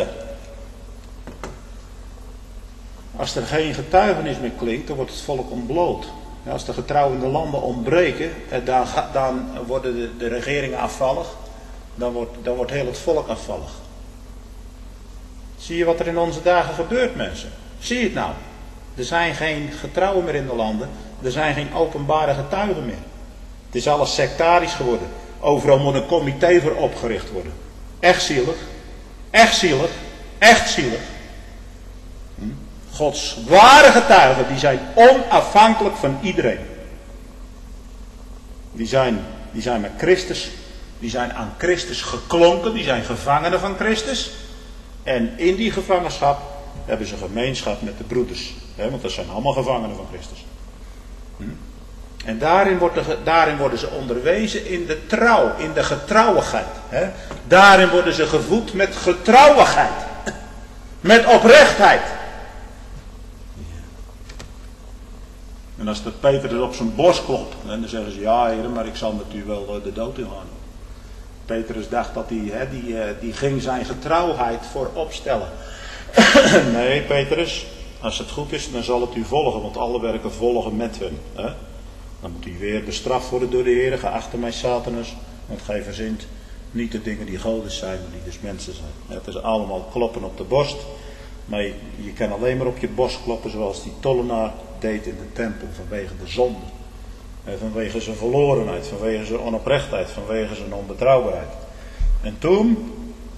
als er geen getuigenis meer klinkt, dan wordt het volk ontbloot. Ja, als de getrouwende landen ontbreken, dan, dan worden de, de regeringen afvallig. Dan wordt, dan wordt heel het volk afvallig. Zie je wat er in onze dagen gebeurt, mensen? Zie je het nou? Er zijn geen getrouwen meer in de landen. Er zijn geen openbare getuigen meer. Het is alles sectarisch geworden. Overal moet een comité voor opgericht worden. Echt zielig. Echt zielig. Echt zielig. Hm? Gods ware getuigen, die zijn onafhankelijk van iedereen. Die zijn, die zijn met Christus, die zijn aan Christus geklonken, die zijn gevangenen van Christus. En in die gevangenschap hebben ze gemeenschap met de broeders. Hè, want dat zijn allemaal gevangenen van Christus. Hm? En daarin, wordt de, daarin worden ze onderwezen in de trouw, in de getrouwigheid. Hè? Daarin worden ze gevoed met getrouwigheid. Met oprechtheid. En als de Petrus op zijn borst klopt, dan zeggen ze, ja heer, maar ik zal met u wel de dood ingaan. Petrus dacht dat hij, hè, die, die ging zijn getrouwheid voor opstellen. Nee, Petrus, als het goed is, dan zal het u volgen, want alle werken volgen met hun. Hè? Dan moet u weer bestraft worden door de Heer, geachte mij Satanus, want gij verzint niet de dingen die goden zijn, maar die dus mensen zijn. Het is allemaal kloppen op de borst, maar je, je kan alleen maar op je borst kloppen zoals die tollenaar deed in de tempel, vanwege de zonde. En vanwege zijn verlorenheid, vanwege zijn onoprechtheid, vanwege zijn onbetrouwbaarheid. En toen,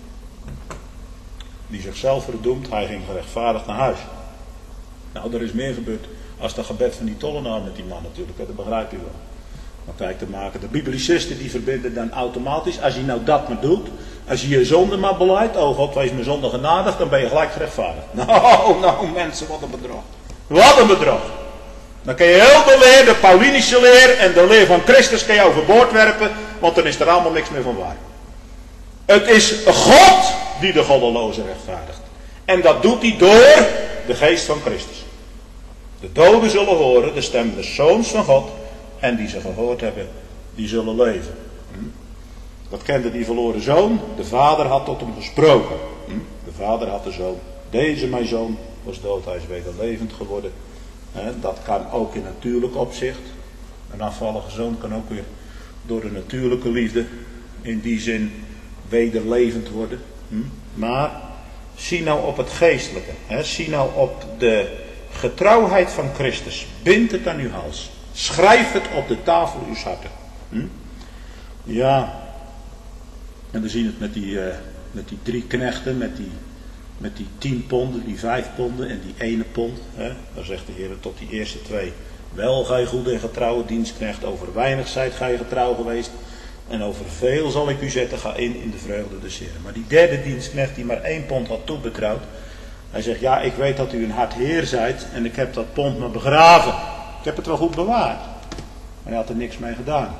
die zichzelf verdoemt, hij ging gerechtvaardigd naar huis. Nou, er is meer gebeurd als dat gebed van die tollenaar met die man natuurlijk, dat begrijp je wel. Want kijk te maken, de biblicisten die verbinden dan automatisch, als je nou dat maar doet, als je je zonde maar beleidt, oh God, wees mijn zonde genadig, dan ben je gelijk gerechtvaardigd. Nou, nou mensen, wat een bedrog. Wat een bedrog. Dan kun je heel de leer, de Paulinische leer en de leer van Christus kun je overboord werpen, want dan is er allemaal niks meer van waar. Het is God die de goddeloze rechtvaardigt. En dat doet hij door de geest van Christus. De doden zullen horen de stem des Zoons van God. En die ze gehoord hebben, die zullen leven. Dat kende die verloren zoon. De vader had tot hem gesproken. De vader had de zoon. Deze mijn zoon was dood, hij is weder levend geworden. Dat kan ook in natuurlijk opzicht. Een afvallige zoon kan ook weer door de natuurlijke liefde in die zin wederlevend worden. Maar zie nou op het geestelijke. Zie nou op de Getrouwheid van Christus. Bind het aan uw hals. Schrijf het op de tafel uw harten. Hm? Ja. En we zien het met die, uh, met die drie knechten. Met die, met die tien ponden, die vijf ponden en die ene pond. Hè? Dan zegt de Heer tot die eerste twee. Wel, gij goede en getrouwe dienstknecht. Over weinig zijt gij getrouw geweest. En over veel zal ik u zetten. Ga in in de vreugde des Heeren. Maar die derde dienstknecht die maar één pond had toebetrouwd. Hij zegt, ja, ik weet dat u een hard heer zijt. En ik heb dat pond maar begraven. Ik heb het wel goed bewaard. Maar hij had er niks mee gedaan.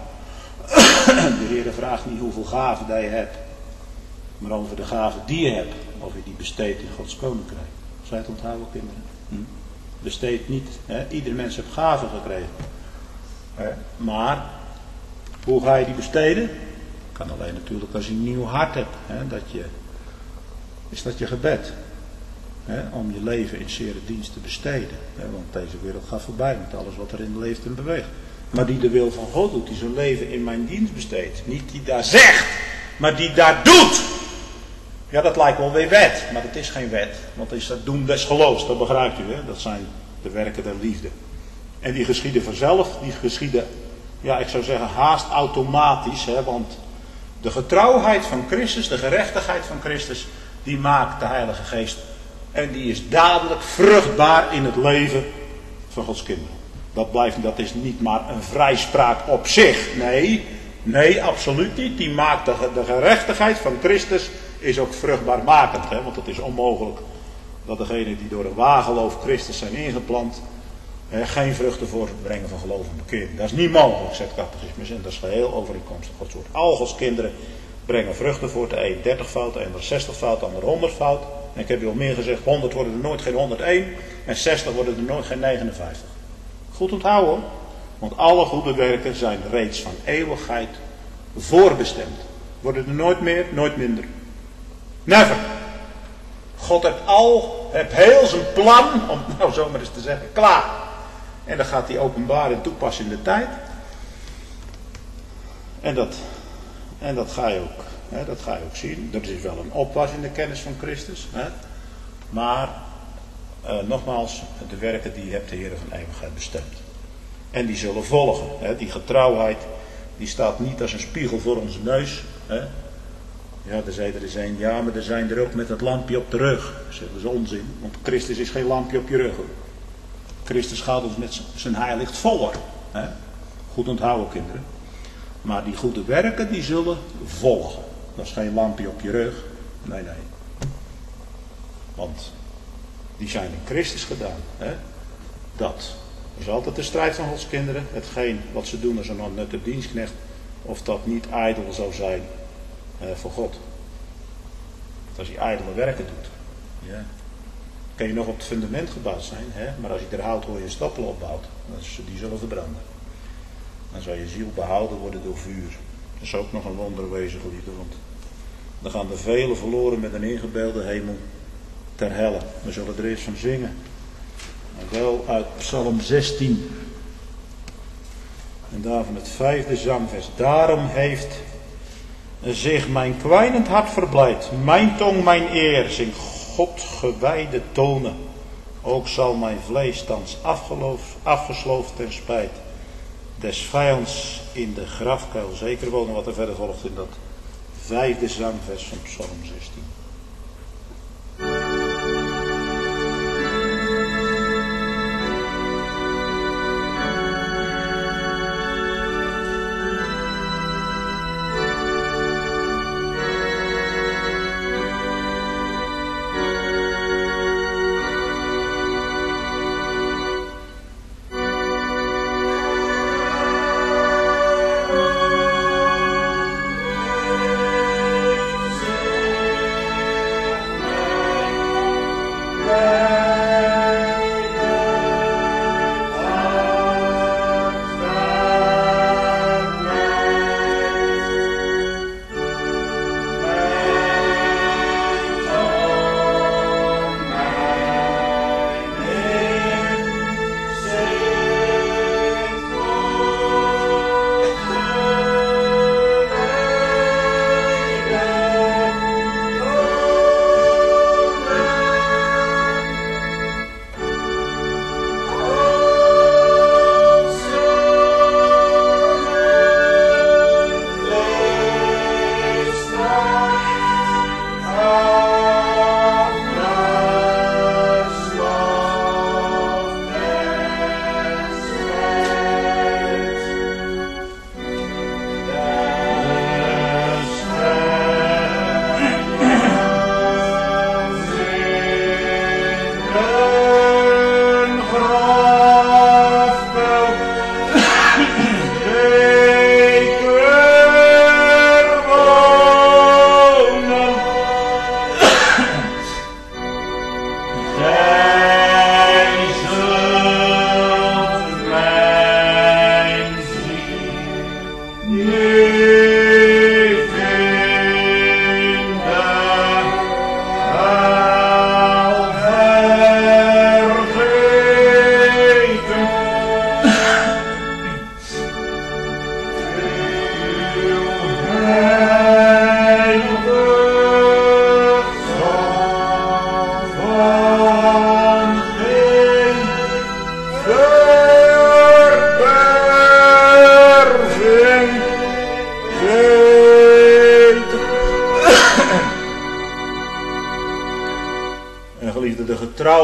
De Heer vraagt niet hoeveel gaven dat je hebt. Maar over de gaven die je hebt. Of je die besteedt in Gods koninkrijk. Zou je het onthouden, kinderen? Hm? Besteed niet. Hè? Ieder mens heeft gaven gekregen. Hè? Maar, hoe ga je die besteden? Kan alleen natuurlijk als je een nieuw hart hebt. Hè? Dat je, is dat je gebed. Hè? Om je leven in zere dienst te besteden. Hè? Want deze wereld gaat voorbij met alles wat erin leeft en beweegt. Maar die de wil van God doet, die zijn leven in mijn dienst besteedt. Niet die daar zegt, maar die daar doet. Ja, dat lijkt wel weer wet, maar het is geen wet. Want het is dat doen des geloofs, dat begrijpt u, hè? Dat zijn de werken der liefde. En die geschieden vanzelf, die geschieden, ja, ik zou zeggen haast automatisch. Hè? Want de getrouwheid van Christus, de gerechtigheid van Christus, die maakt de Heilige Geest. En die is dadelijk vruchtbaar in het leven van Gods kinderen. Dat, blijft, dat is niet maar een vrijspraak op zich. Nee, nee, absoluut niet. Die maakt de, de gerechtigheid van Christus is ook vruchtbaarmakend. Hè? Want het is onmogelijk dat degenen die door een wageloof Christus zijn ingeplant, hè, geen vruchten voortbrengen van geloof en bekering. Dat is niet mogelijk, zegt catechismus. En dat is geheel overeenkomstig Gods woord. Al Gods kinderen brengen vruchten voort. De een dertig fout, de ander zestig fout, de ander honderd fout. En ik heb je al meer gezegd, honderd worden er nooit geen honderdéén. En zestig worden er nooit geen negenenvijftig. Goed onthouden hoor. Want alle goede werken zijn reeds van eeuwigheid voorbestemd. Worden er nooit meer, nooit minder. Never. God heeft al, heeft heel zijn plan, om het nou zomaar eens te zeggen, klaar. En dan gaat hij openbaar en toepassen in de tijd. En dat, en dat ga je ook, hè, dat ga je ook zien. Dat is wel een opwas in de kennis van Christus. Hè. Maar, uh, nogmaals, de werken die hebt de Heer van eeuwigheid bestemd. En die zullen volgen. Hè. Die getrouwheid, die staat niet als een spiegel voor onze neus. Hè. Ja, er zei er eens een, ja, maar er zijn er ook met dat lampje op de rug. Dat is onzin, want Christus is geen lampje op je rug. Hoor. Christus gaat ons met zijn heiligt voller. Hè. Goed onthouden, kinderen. Maar die goede werken, die zullen volgen. Dat is geen lampje op je rug. Nee, nee. Want die zijn in Christus gedaan. Hè. Dat is altijd de strijd van Gods kinderen. Hetgeen wat ze doen als een onnutte dienstknecht, of dat niet ijdel zou zijn uh, voor God. Als hij ijdele werken doet. Ja. Kan je nog op het fundament gebouwd zijn, hè? Maar als je er hout, hoor je stoppelen opbouwt, dan is, die zullen verbranden. Dan zal je ziel behouden worden door vuur. Dat is ook nog een wonder wezen, geliefde, want dan gaan er velen verloren met een ingebeelde hemel ter helle. We zullen er eerst van zingen. En wel uit Psalm zestien. En daarvan het vijfde zangvers. Daarom heeft zich mijn kwijnend hart verblijd. Mijn tong mijn eer, zing God gewijde tonen. Ook zal mijn vlees thans afgesloofd ten spijt des vijands in de grafkuil zeker wonen. Wat er verder volgt in dat vijfde zangvers van Psalm zestien.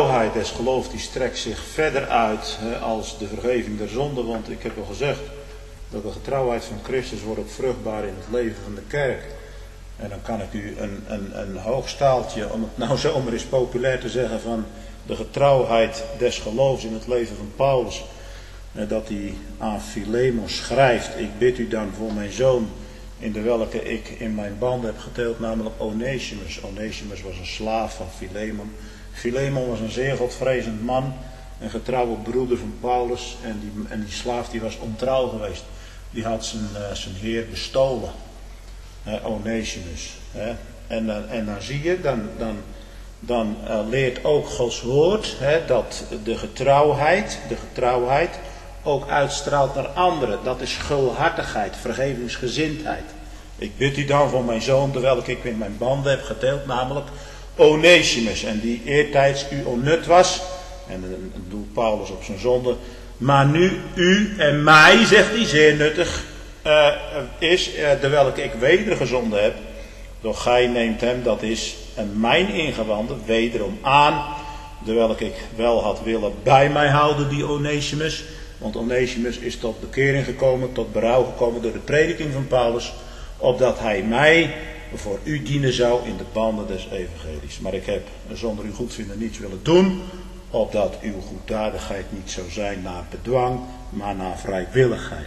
getrouwheid des geloofs die strekt zich verder uit hè, als de vergeving der zonde. Want ik heb al gezegd dat de getrouwheid van Christus wordt ook vruchtbaar in het leven van de kerk. En dan kan ik u een, een, een hoog staaltje, om het nou zomaar eens populair te zeggen, van de getrouwheid des geloofs in het leven van Paulus. Dat hij aan Philemon schrijft: ik bid u dan voor mijn zoon, in de welke ik in mijn banden heb geteeld, namelijk Onesimus. Onesimus was een slaaf van Philemon. Philemon was een zeer godvrezend man, een getrouwe broeder van Paulus. En die, en die slaaf die was ontrouw geweest. Die had zijn, uh, zijn heer bestolen. Uh, Onesimus. Hè. En, uh, en dan zie je, dan, dan, dan uh, leert ook Gods woord hè, dat de getrouwheid, de getrouwheid ook uitstraalt naar anderen. Dat is gulhartigheid, vergevingsgezindheid. Ik bid u dan voor mijn zoon, terwijl ik in mijn banden heb geteeld, namelijk Onesimus. En die eertijds u onnut was. En dan doet Paulus op zijn zonde. Maar nu u en mij, zegt hij, zeer nuttig uh, is, uh, terwijl ik wedergezonden heb. Doch gij neemt hem, dat is en mijn ingewanden, wederom aan. Terwijl ik wel had willen bij mij houden, die Onesimus. Want Onesimus is tot bekering gekomen, tot berouw gekomen door de prediking van Paulus. Opdat hij mij voor u dienen zou in de banden des evangelies. Maar ik heb zonder uw goedvinden niets willen doen. Opdat uw goeddadigheid niet zou zijn naar bedwang, maar naar vrijwilligheid.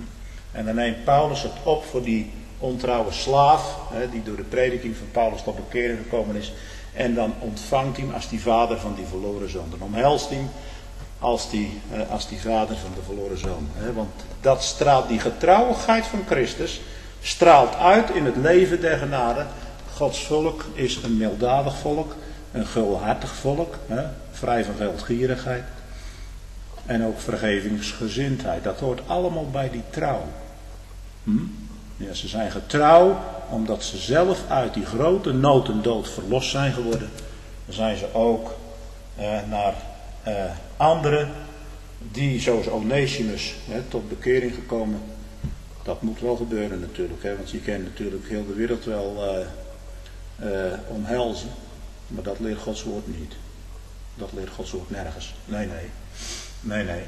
En dan neemt Paulus het op voor die ontrouwe slaaf, die door de prediking van Paulus tot bekering gekomen is. En dan ontvangt hij hem als die vader van die verloren zoon. Dan omhelst hij hem als die, als die vader van de verloren zoon. Want dat straalt, die getrouwigheid van Christus straalt uit in het leven der genade. Gods volk is een milddadig volk, een gulhartig volk, hè, vrij van geldgierigheid en ook vergevingsgezindheid. Dat hoort allemaal bij die trouw. Hm? Ja, ze zijn getrouw omdat ze zelf uit die grote nood en dood verlost zijn geworden. Dan zijn ze ook eh, naar eh, anderen die, zoals Onesimus, hè, tot bekering gekomen. Dat moet wel gebeuren natuurlijk, hè, want je kent natuurlijk heel de wereld wel uh, uh, omhelzen. Maar dat leert Gods woord niet. Dat leert Gods woord nergens. Nee, nee. Nee, nee.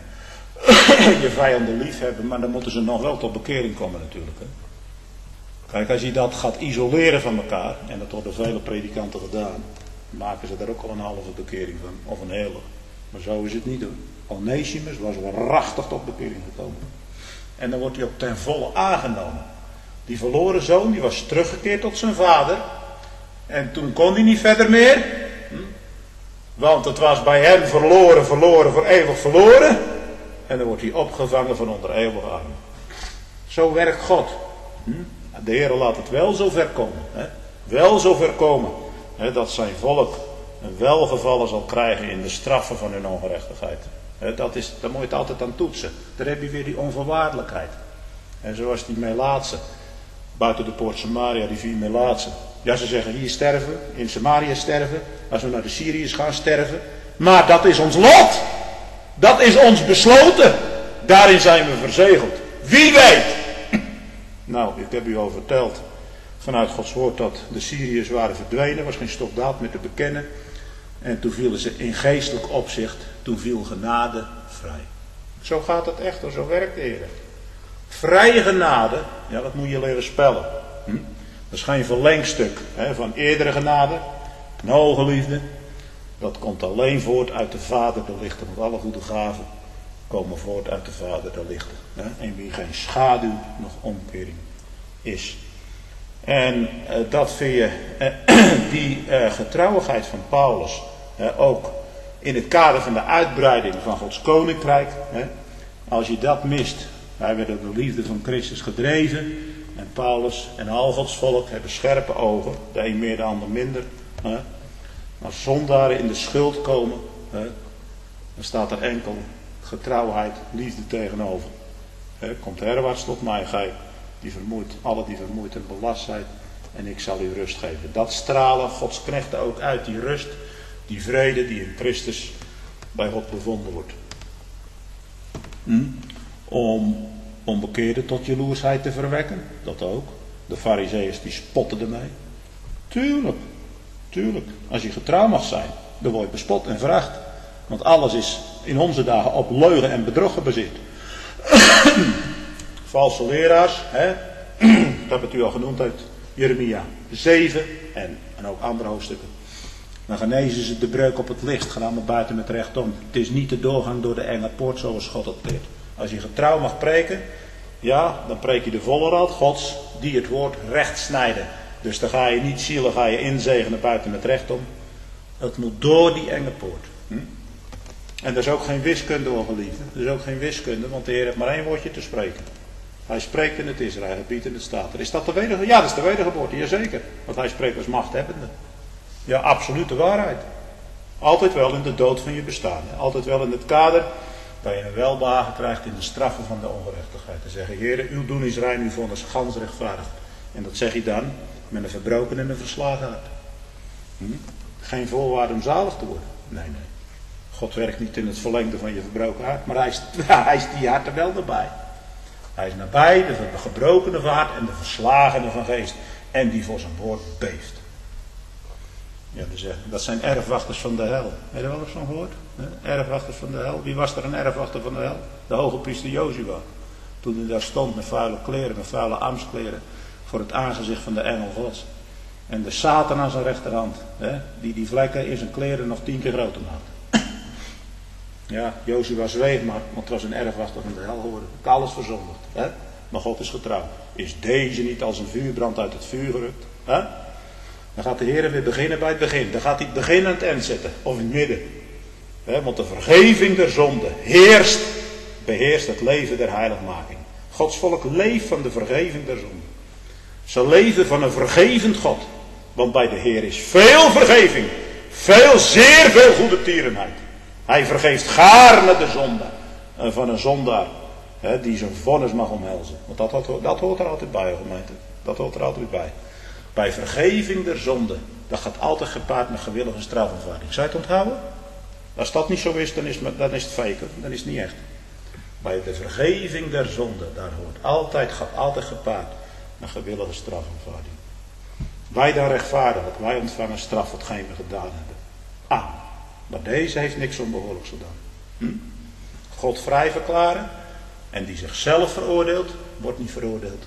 Je vijanden lief hebben, maar dan moeten ze nog wel tot bekering komen natuurlijk. Hè. Kijk, als je dat gaat isoleren van elkaar, en dat wordt door vele predikanten gedaan, maken ze daar ook al een halve bekering van, of een hele. Maar zo is het niet hoor. Onesimus was waarachtig tot bekering gekomen. En dan wordt hij ook ten volle aangenomen. Die verloren zoon, die was teruggekeerd tot zijn vader. En toen kon hij niet verder meer. Hm? Want het was bij hem verloren, verloren, voor eeuwig verloren. En dan wordt hij opgevangen van onder eeuwige arm. Zo werkt God. Hm? De Heer laat het wel zo ver komen. Hè? Wel zo ver komen. Hè, dat zijn volk een welgevallen zal krijgen in de straffen van hun ongerechtigheid. Hè, dat is, daar moet je het altijd aan toetsen. Daar heb je weer die onvoorwaardelijkheid. En zoals die Melaatse. Buiten de poort Samaria, die vier Melaatse. Ja, ze zeggen hier sterven, in Samaria sterven. Als we naar de Syriërs gaan sterven. Maar dat is ons lot. Dat is ons besloten. Daarin zijn we verzegeld. Wie weet. Nou, ik heb u al verteld vanuit Gods woord dat de Syriërs waren verdwenen. Er was geen stokdaad meer te bekennen. En toen vielen ze in geestelijk opzicht. Toen viel genade vrij. Zo gaat het echt, zo werkt de Heer. Vrije genade, ja, dat moet je leren spellen. Hm? Dat is geen verlengstuk hè, van eerdere genade. Een hoge liefde. Dat komt alleen voort uit de Vader der lichten. Want alle goede gaven komen voort uit de Vader der lichten. Hè? En wie geen schaduw nog omkering is. En eh, dat vind je, eh, die eh, getrouwigheid van Paulus, eh, ook in het kader van de uitbreiding van Gods koninkrijk. Hè? Als je dat mist, wij werden door de liefde van Christus gedreven. En Paulus en al Gods volk hebben scherpe ogen. De een meer, de ander minder. Hè? Als zondaren in de schuld komen, hè, dan staat er enkel getrouwheid, liefde tegenover. Hè, komt herwaarts tot mij, gij die vermoeid, alle die vermoeid en belast zijn, en ik zal u rust geven. Dat stralen Gods knechten ook uit, die rust, die vrede die in Christus bij God bevonden wordt. Hm? Om onbekeerden tot jaloersheid te verwekken, dat ook. De Farizeeërs die spotten ermee. Tuurlijk. Tuurlijk, als je getrouw mag zijn, dan word je bespot en veracht. Want alles is in onze dagen op leugen en bedrog gebaseerd. Valse leraars, hè? Dat hebt u al genoemd uit Jeremia zeven en, en ook andere hoofdstukken. Dan genezen ze de breuk op het licht, gaan allemaal buiten met recht om. Het is niet de doorgang door de enge poort zoals God het leert. Als je getrouw mag preken, ja, dan preek je de volle raad Gods die het woord recht snijden. Dus dan ga je niet zielen, ga je inzegenen buiten met recht om. Het moet door die enge poort. Hm? En dat is ook geen wiskunde, o geliefde. Dat is ook geen wiskunde, want de Heer heeft maar één woordje te spreken. Hij spreekt in het Israël, hij biedt in het staat. Is dat de wedergeboorte? Ja, dat is de wedergeboorte, jazeker. Want hij spreekt als machthebbende. Ja, absolute waarheid. Altijd wel in de dood van je bestaan. Altijd wel in het kader dat je een welbehagen krijgt in de straffen van de ongerechtigheid. Te zeggen, Heer, uw doen is rein, uw vonnis gans rechtvaardig. En dat zeg je dan met een verbroken en een verslagen hart. Hm? Geen voorwaarde om zalig te worden. Nee, nee. God werkt niet in het verlengde van je verbroken hart, maar hij is, hij is die hart er wel nabij. Hij is nabij de gebrokene van hart en de verslagene van geest. En die voor zijn woord beeft. Ja, dus, dat zijn erfwachters van de hel. Heb je er wel eens van gehoord? He? Erfwachters van de hel. Wie was er een erfwachter van de hel? De hoge priester Jozua. Toen hij daar stond met vuile kleren, met vuile ambtskleren. Voor het aangezicht van de engel Gods. En de Satan aan zijn rechterhand. He? Die die vlekken in zijn kleren nog tien keer groter maakt. Ja, Jozua zweeg maar. Want het was een erfwachter van de hel geworden. Alles verzondigd. He? Maar God is getrouw. Is deze niet als een vuurbrand uit het vuur gerukt? He? Dan gaat de Heer weer beginnen bij het begin. Dan gaat hij het begin aan het eind zetten. Of in het midden. He, want de vergeving der zonde heerst, beheerst het leven der heiligmaking. Gods volk leeft van de vergeving der zonde. Ze leven van een vergevend God. Want bij de Heer is veel vergeving. Veel, zeer veel goede tierenheid. Hij vergeeft gaarne de zonde. En van een zondaar. He, die zijn vonnis mag omhelzen. Want dat, dat, dat hoort er altijd bij, gemeente. Dat hoort er altijd bij. Bij vergeving der zonde. Dat gaat altijd gepaard met gewillige strafaanvaarding. Zou je het onthouden? Als dat niet zo is, dan is het, dan is het fake. Dan is het niet echt. Bij de vergeving der zonde. Daar hoort altijd, gaat altijd gepaard met gewillige strafaanvaarding. Wij dan rechtvaardigen. Wij ontvangen straf watgeen we gedaan hebben. Ah. Maar deze heeft niks onbehoorlijks gedaan. Hm? God vrij verklaren. En die zichzelf veroordeelt. Wordt niet veroordeeld.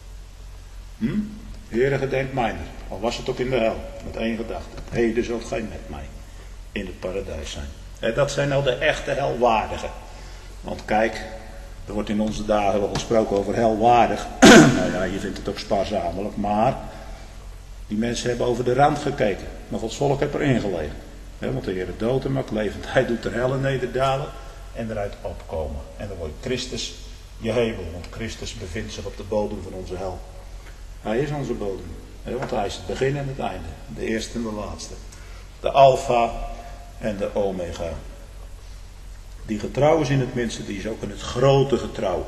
Hm? Heere, gedenk mijner, al was het ook in de hel, met één gedachte. Heden zult gij met mij in het paradijs zijn. En dat zijn nou de echte helwaardigen. Want kijk, er wordt in onze dagen wel gesproken over helwaardig. Nou ja, je vindt het ook spaarzamelijk, maar die mensen hebben over de rand gekeken. Maar Gods volk heeft erin gelegen. He, want de Heer dood en maakt levend. Hij doet er helle nederdalen en eruit opkomen. En dan wordt Christus je hemel, want Christus bevindt zich op de bodem van onze hel. Hij is onze bodem. Want hij is het begin en het einde. De eerste en de laatste. De alfa en de omega. Die getrouw is in het minste, die is ook in het grote getrouw.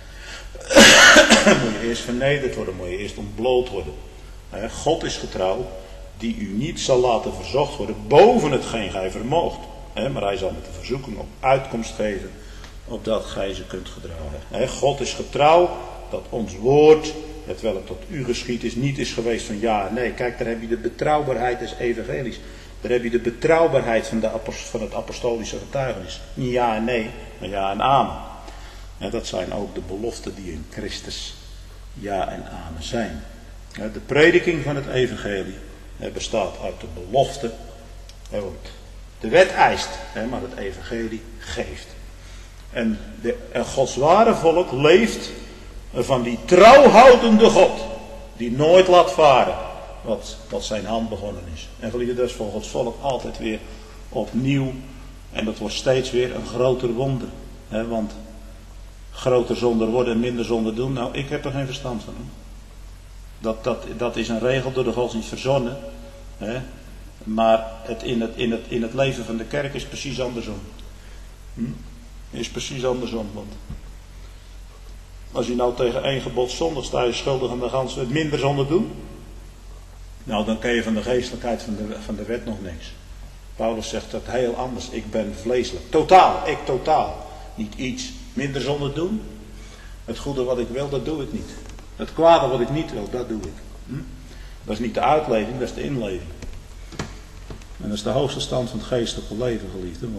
Moet je eerst vernederd worden, moet je eerst ontbloot worden. God is getrouw, die u niet zal laten verzocht worden boven hetgeen gij vermoogt. Maar hij zal met de verzoeking op uitkomst geven, opdat gij ze kunt gedragen. God is getrouw, dat ons woord, hetwelk het tot u geschied is, niet is geweest van ja en nee. Kijk, daar heb je de betrouwbaarheid des evangelies. Daar heb je de betrouwbaarheid van, de, van het apostolische getuigenis. Niet ja en nee, maar ja en amen. En dat zijn ook de beloften die in Christus ja en amen zijn. De prediking van het evangelie bestaat uit de belofte. Want de wet eist, maar het evangelie geeft. En, de, en Gods ware volk leeft van die trouwhoudende God. Die nooit laat varen wat, wat zijn hand begonnen is. En geliefde, dat is voor Gods volk altijd weer opnieuw. En dat wordt steeds weer een groter wonder. He, want groter zonder worden en minder zonder doen. Nou, ik heb er geen verstand van. Dat, dat, dat is een regel door de godsdienst verzonnen. He. Maar het in, het, in, het, in het leven van de kerk is precies andersom. Hm? Is precies andersom. Want als je nou tegen één gebod zondig sta je schuldig aan de gans het minder zonder doen. Nou, dan ken je van de geestelijkheid van de, van de wet nog niks. Paulus zegt dat heel anders. Ik ben vleeselijk. Totaal. Ik totaal. Niet iets. Minder zonder doen. Het goede wat ik wil, dat doe ik niet. Het kwade wat ik niet wil, dat doe ik. Hm? Dat is niet de uitleving, dat is de inleving. En dat is de hoogste stand van het geestelijke leven, geliefde. Want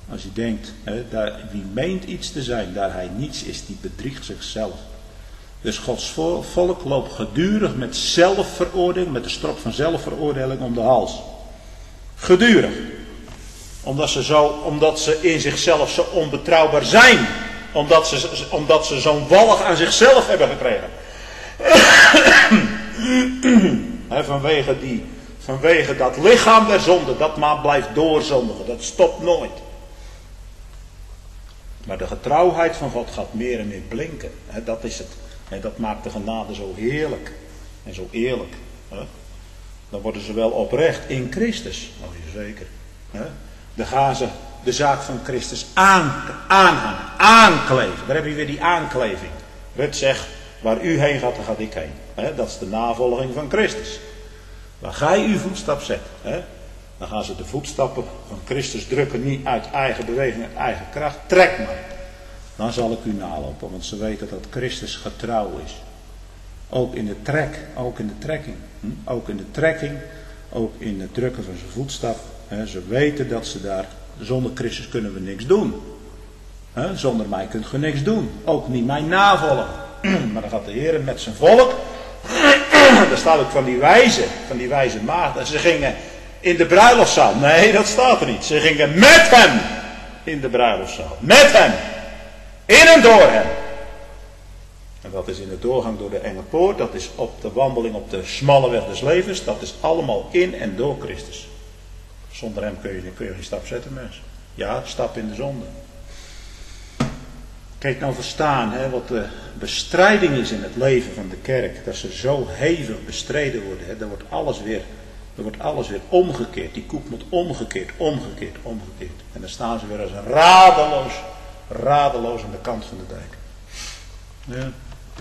Als je denkt, hè, daar, wie meent iets te zijn, daar hij niets is, die bedriegt zichzelf. Dus Gods volk loopt gedurig met zelfveroordeling, met de strop van zelfveroordeling om de hals. Gedurig. Omdat ze, zo, omdat ze in zichzelf zo onbetrouwbaar zijn. Omdat ze, omdat ze zo'n walg aan zichzelf hebben gekregen. He, vanwege, die, vanwege dat lichaam der zonde, dat maar blijft doorzondigen. Dat stopt nooit. Maar de getrouwheid van God gaat meer en meer blinken. He, dat is het. En dat maakt de genade zo heerlijk. En zo eerlijk. He. Dan worden ze wel oprecht in Christus. Oh, zeker. He. Dan gaan ze de zaak van Christus aan, aanhangen, aankleven. Daar heb je weer die aankleving. Rut zegt, waar u heen gaat, dan ga ik heen. He, dat is de navolging van Christus. Waar gij uw voetstap zet, he, dan gaan ze de voetstappen van Christus drukken, niet uit eigen beweging, uit eigen kracht. Trek maar. Dan zal ik u nalopen, want ze weten dat Christus getrouw is. Ook in de trek, ook in de trekking. Hm? Ook in de trekking, ook in het drukken van zijn voetstap. He, ze weten dat ze daar, zonder Christus kunnen we niks doen. He, zonder mij kunt je niks doen. Ook niet mijn navolgen. Maar dan gaat de Heer met zijn volk. Daar staat ook van die wijze, van die wijze maagden. Ze gingen in de bruiloftszaal. Nee, dat staat er niet. Ze gingen met hem in de bruiloftszaal. Met hem. In en door hem. En dat is in de doorgang door de enge poort. Dat is op de wandeling op de smalle weg des levens. Dat is allemaal in en door Christus. Zonder hem kun je, kun je geen stap zetten, mensen. Ja, stap in de zonde. Kijk nou verstaan, hè, wat de bestrijding is in het leven van de kerk. Dat ze zo hevig bestreden worden. Hè. Dan wordt alles weer, dan wordt alles weer omgekeerd. Die koek moet omgekeerd, omgekeerd, omgekeerd. En dan staan ze weer als een radeloos, radeloos aan de kant van de dijk. Ja.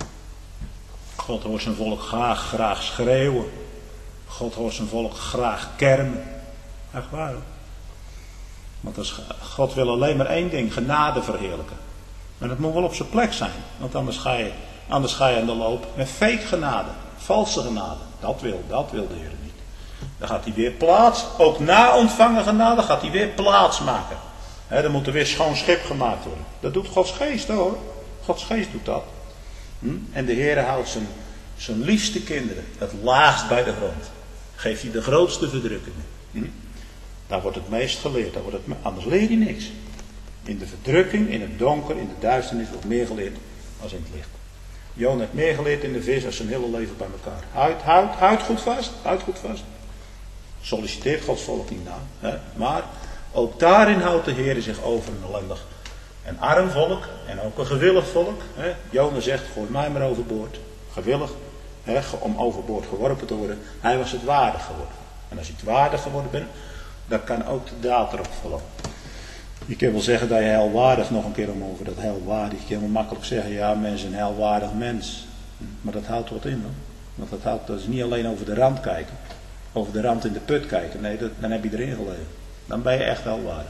God hoort zijn volk graag, graag schreeuwen. God hoort zijn volk graag kermen. Echt waar hoor. Want als God wil alleen maar één ding, genade verheerlijken. Maar dat moet wel op zijn plek zijn. Want anders ga je, anders ga je aan de loop met fake genade. Valse genade. Dat wil, dat wil de Heer niet. Dan gaat hij weer plaats. Ook na ontvangen genade gaat hij weer plaats maken. He, dan moet er weer schoon schip gemaakt worden. Dat doet Gods geest hoor. Gods geest doet dat. Hm? En de Heer houdt zijn, zijn liefste kinderen het laagst bij de grond. Geeft hij de grootste verdrukkingen. Hm? Daar wordt het meest geleerd. Daar wordt het, anders leer je niks. In de verdrukking, in het donker, in de duisternis wordt meer geleerd als in het licht. Jona heeft meer geleerd in de vis als zijn hele leven bij elkaar. Houd, houd, houd goed vast. Houd goed vast. Solliciteert Gods volk niet na. Hè? Maar ook daarin houdt de Heer zich over een ellendig en arm volk. En ook een gewillig volk. Hè? Jona zegt, gooi mij maar overboord. Gewillig. Hè? Om overboord geworpen te worden. Hij was het waardig geworden. En als je het waardig geworden bent, dan kan ook de daad erop vallen. Je kan wel zeggen dat je heilwaardig, nog een keer om over dat heilwaardig. Je kan wel makkelijk zeggen, ja, mens is een heilwaardig mens. Maar dat houdt wat in, hoor. Want dat, houdt, dat is niet alleen over de rand kijken. Over de rand in de put kijken. Nee, dat, dan heb je erin gelegen. Dan ben je echt heilwaardig.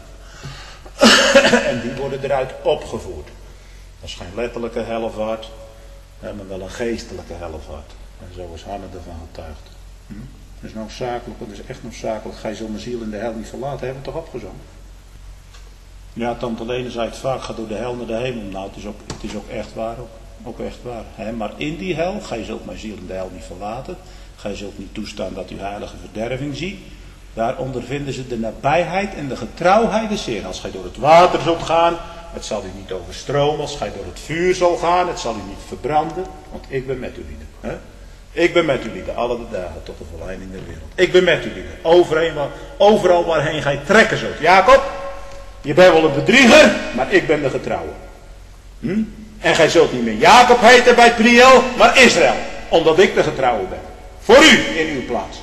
En die worden eruit opgevoerd. Dat is geen letterlijke hellevaart, maar wel een geestelijke hellevaart. En zo is Hanne ervan getuigd. Hm? Dat is noodzakelijk, dat is echt noodzakelijk. Gij zult mijn ziel in de hel niet verlaten, hebben we toch opgezongen? Ja, tante Lene zei het vaak, ga door de hel naar de hemel. Nou, het is ook, het is ook echt waar, ook, ook echt waar. Hè? Maar in die hel, gij zult mijn ziel in de hel niet verlaten. Gij zult niet toestaan dat u heilige verderving ziet. Daar ondervinden ze de nabijheid en de getrouwheid des Heeren. Als gij door het water zult gaan, het zal u niet overstromen. Als gij door het vuur zal gaan, het zal u niet verbranden. Want ik ben met u lieden. Hè? Ik ben met u lieden, alle de dagen tot de volleinding der wereld. Ik ben met u lieden, overal, overal waarheen gij trekken zult. Jacob, je bent wel een bedrieger, maar ik ben de getrouwe. Hm? En gij zult niet meer Jacob heten bij Priel, maar Israël. Omdat ik de getrouwe ben. Voor u, in uw plaats.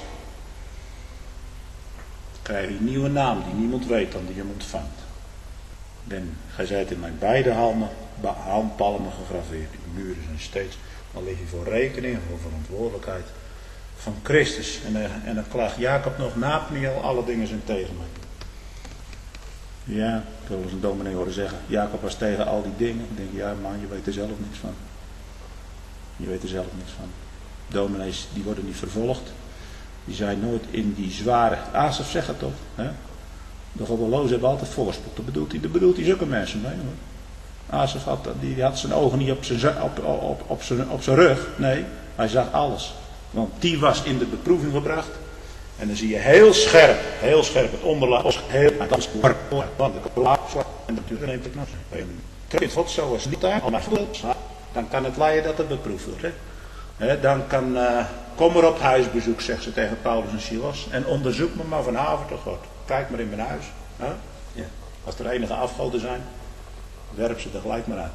Krijg je een nieuwe naam die niemand weet dan die hem ontvangt. Ben, gij zijt in mijn beide handen, handpalmen gegraveerd. Uw muren zijn steeds, dan lig je voor rekening, voor verantwoordelijkheid van Christus. En, en dan klaagt Jacob nog na Pniel, alle dingen zijn tegen mij. Ja, ik wil eens een dominee horen zeggen, Jacob was tegen al die dingen. Ik denk, ja man, je weet er zelf niks van. Je weet er zelf niks van. Dominees, die worden niet vervolgd. Die zijn nooit in die zware, Asaf zegt het toch, hè? De goddelozen hebben altijd voorspoed. Dat bedoelt hij, dat bedoelt hij zulke mensen mee hoor. Azef had, die, die had zijn ogen niet op zijn, op, op, op, zijn, op zijn rug. Nee, hij zag alles. Want die was in de beproeving gebracht. En dan zie je heel scherp, heel scherp het onderlaag. Heel, en dan is het en natuurlijk neemt het nog. Kijk, God zoals niet daar, maar goed, dan kan het leiden dat het beproefd wordt. Hè? He, dan kan, uh, kom maar op huisbezoek, zegt ze tegen Paulus en Silas. En onderzoek me maar vanavond tot God. Kijk maar in mijn huis. Huh? Ja. Als er enige afgoden zijn, werp ze er gelijk maar uit.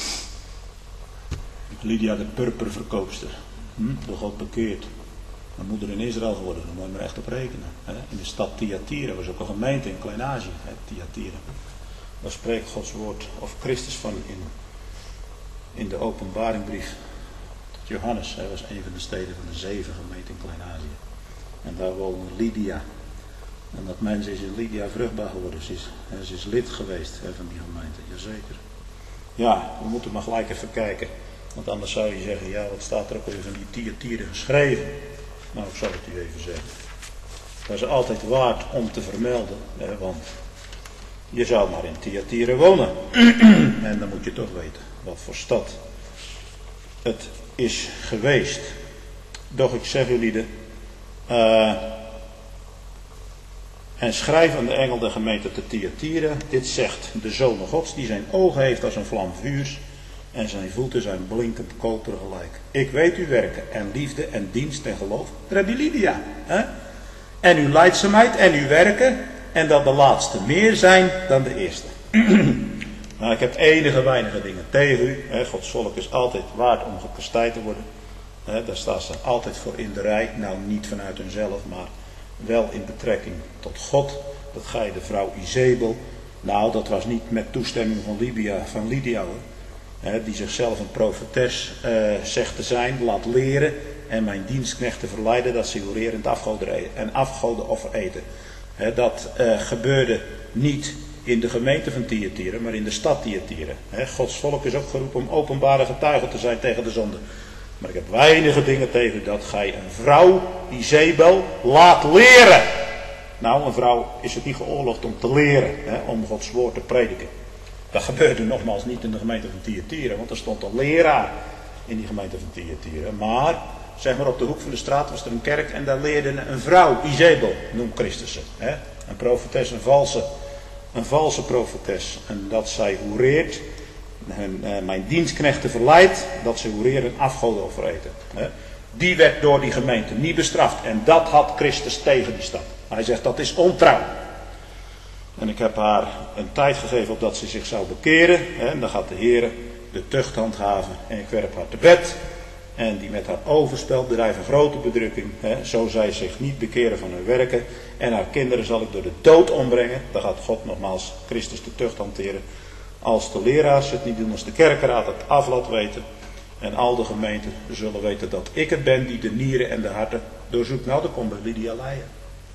Lydia de purperverkoopster. Hm? Door God bekeerd. Mijn moeder in Israël geworden, daar moet je maar echt op rekenen. He? In de stad Thyatira was ook een gemeente in Klein-Azië. Thyatira. Daar spreekt Gods woord of Christus van in, in de openbaringbrief. Johannes, hij was een van de steden van de zeven gemeenten in Klein-Azië. En daar woonde Lydia. En dat mens is in Lydia vruchtbaar geworden. Ze is, ze is lid geweest hè, van die gemeente, jazeker. Ja, we moeten maar gelijk even kijken. Want anders zou je zeggen, ja, wat staat er ook weer van die Thyatira geschreven? Nou, ik zal het u even zeggen. Dat is altijd waard om te vermelden. Hè, want je zou maar in Thyatira wonen. En dan moet je toch weten wat voor stad het is geweest. Doch ik zeg jullie de. Uh, en schrijf aan de engel der gemeente te Thyatira. Dit zegt de Zoon Gods, die zijn ogen heeft als een vlam vuurs. En zijn voeten zijn blinkend koper gelijk. Ik weet uw werken en liefde en dienst en geloof. Daar heb je Lydia. Hè? En uw lijdzaamheid en uw werken. En dat de laatste meer zijn dan de eerste. Nou, ik heb enige weinige dingen tegen u. Hè. Gods volk is altijd waard om gekastijd te worden. Hè, daar staat ze altijd voor in de rij. Nou, niet vanuit hunzelf, maar wel in betrekking tot God. Dat ga je de vrouw Izebel. Nou, dat was niet met toestemming van Lydia, van Lydia hoor. Hè, die zichzelf een profetes uh, zegt te zijn, laat leren. En mijn dienstknechten verleiden dat ze urerend afgoden en afgodenoffer eten. Hè, dat uh, gebeurde niet in de gemeente van Thyatira, maar in de stad Thyatira. Gods volk is ook geroepen om openbare getuige te zijn tegen de zonde. Maar ik heb weinige dingen tegen dat gij een vrouw, Izebel, laat leren. Nou, een vrouw is het niet geoorloofd om te leren, hè, om Gods woord te prediken. Dat gebeurde nogmaals niet in de gemeente van Thyatira, want er stond een leraar in die gemeente van Thyatira. Maar, zeg maar op de hoek van de straat was er een kerk en daar leerde een vrouw, Izebel, noemt Christus. Hè, een profetes, een valse Een valse profetes. En dat zij hoereert. En, uh, mijn dienstknechten verleidt. Dat ze hoereren en afgodenoffer eten. Hè. Die werd door die gemeente niet bestraft. En dat had Christus tegen die stad. Hij zegt dat is ontrouw. En ik heb haar een tijd gegeven opdat ze zich zou bekeren. Hè. En dan gaat de Heer de tucht handhaven. En ik werp haar te bed. En die met haar overspel drijven grote bedrukking. Hè. Zo zij zich niet bekeren van hun werken. En haar kinderen zal ik door de dood ombrengen. Dan gaat God nogmaals Christus de tucht hanteren. Als de leraars het niet doen, als de kerkenraad het af laat weten. En al de gemeenten zullen weten dat ik het ben die de nieren en de harten doorzoekt. Nou, dat komt bij Lydia Leijen.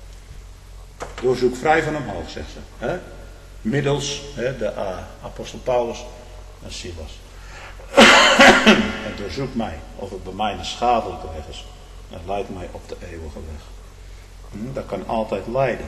Doorzoek vrij van omhoog, zegt ze. Hè. Middels hè, de uh, apostel Paulus en Silas. En doorzoek mij of het bij mij een schadelijke weg is. En leidt mij op de eeuwige weg. Hm, dat kan altijd leiden.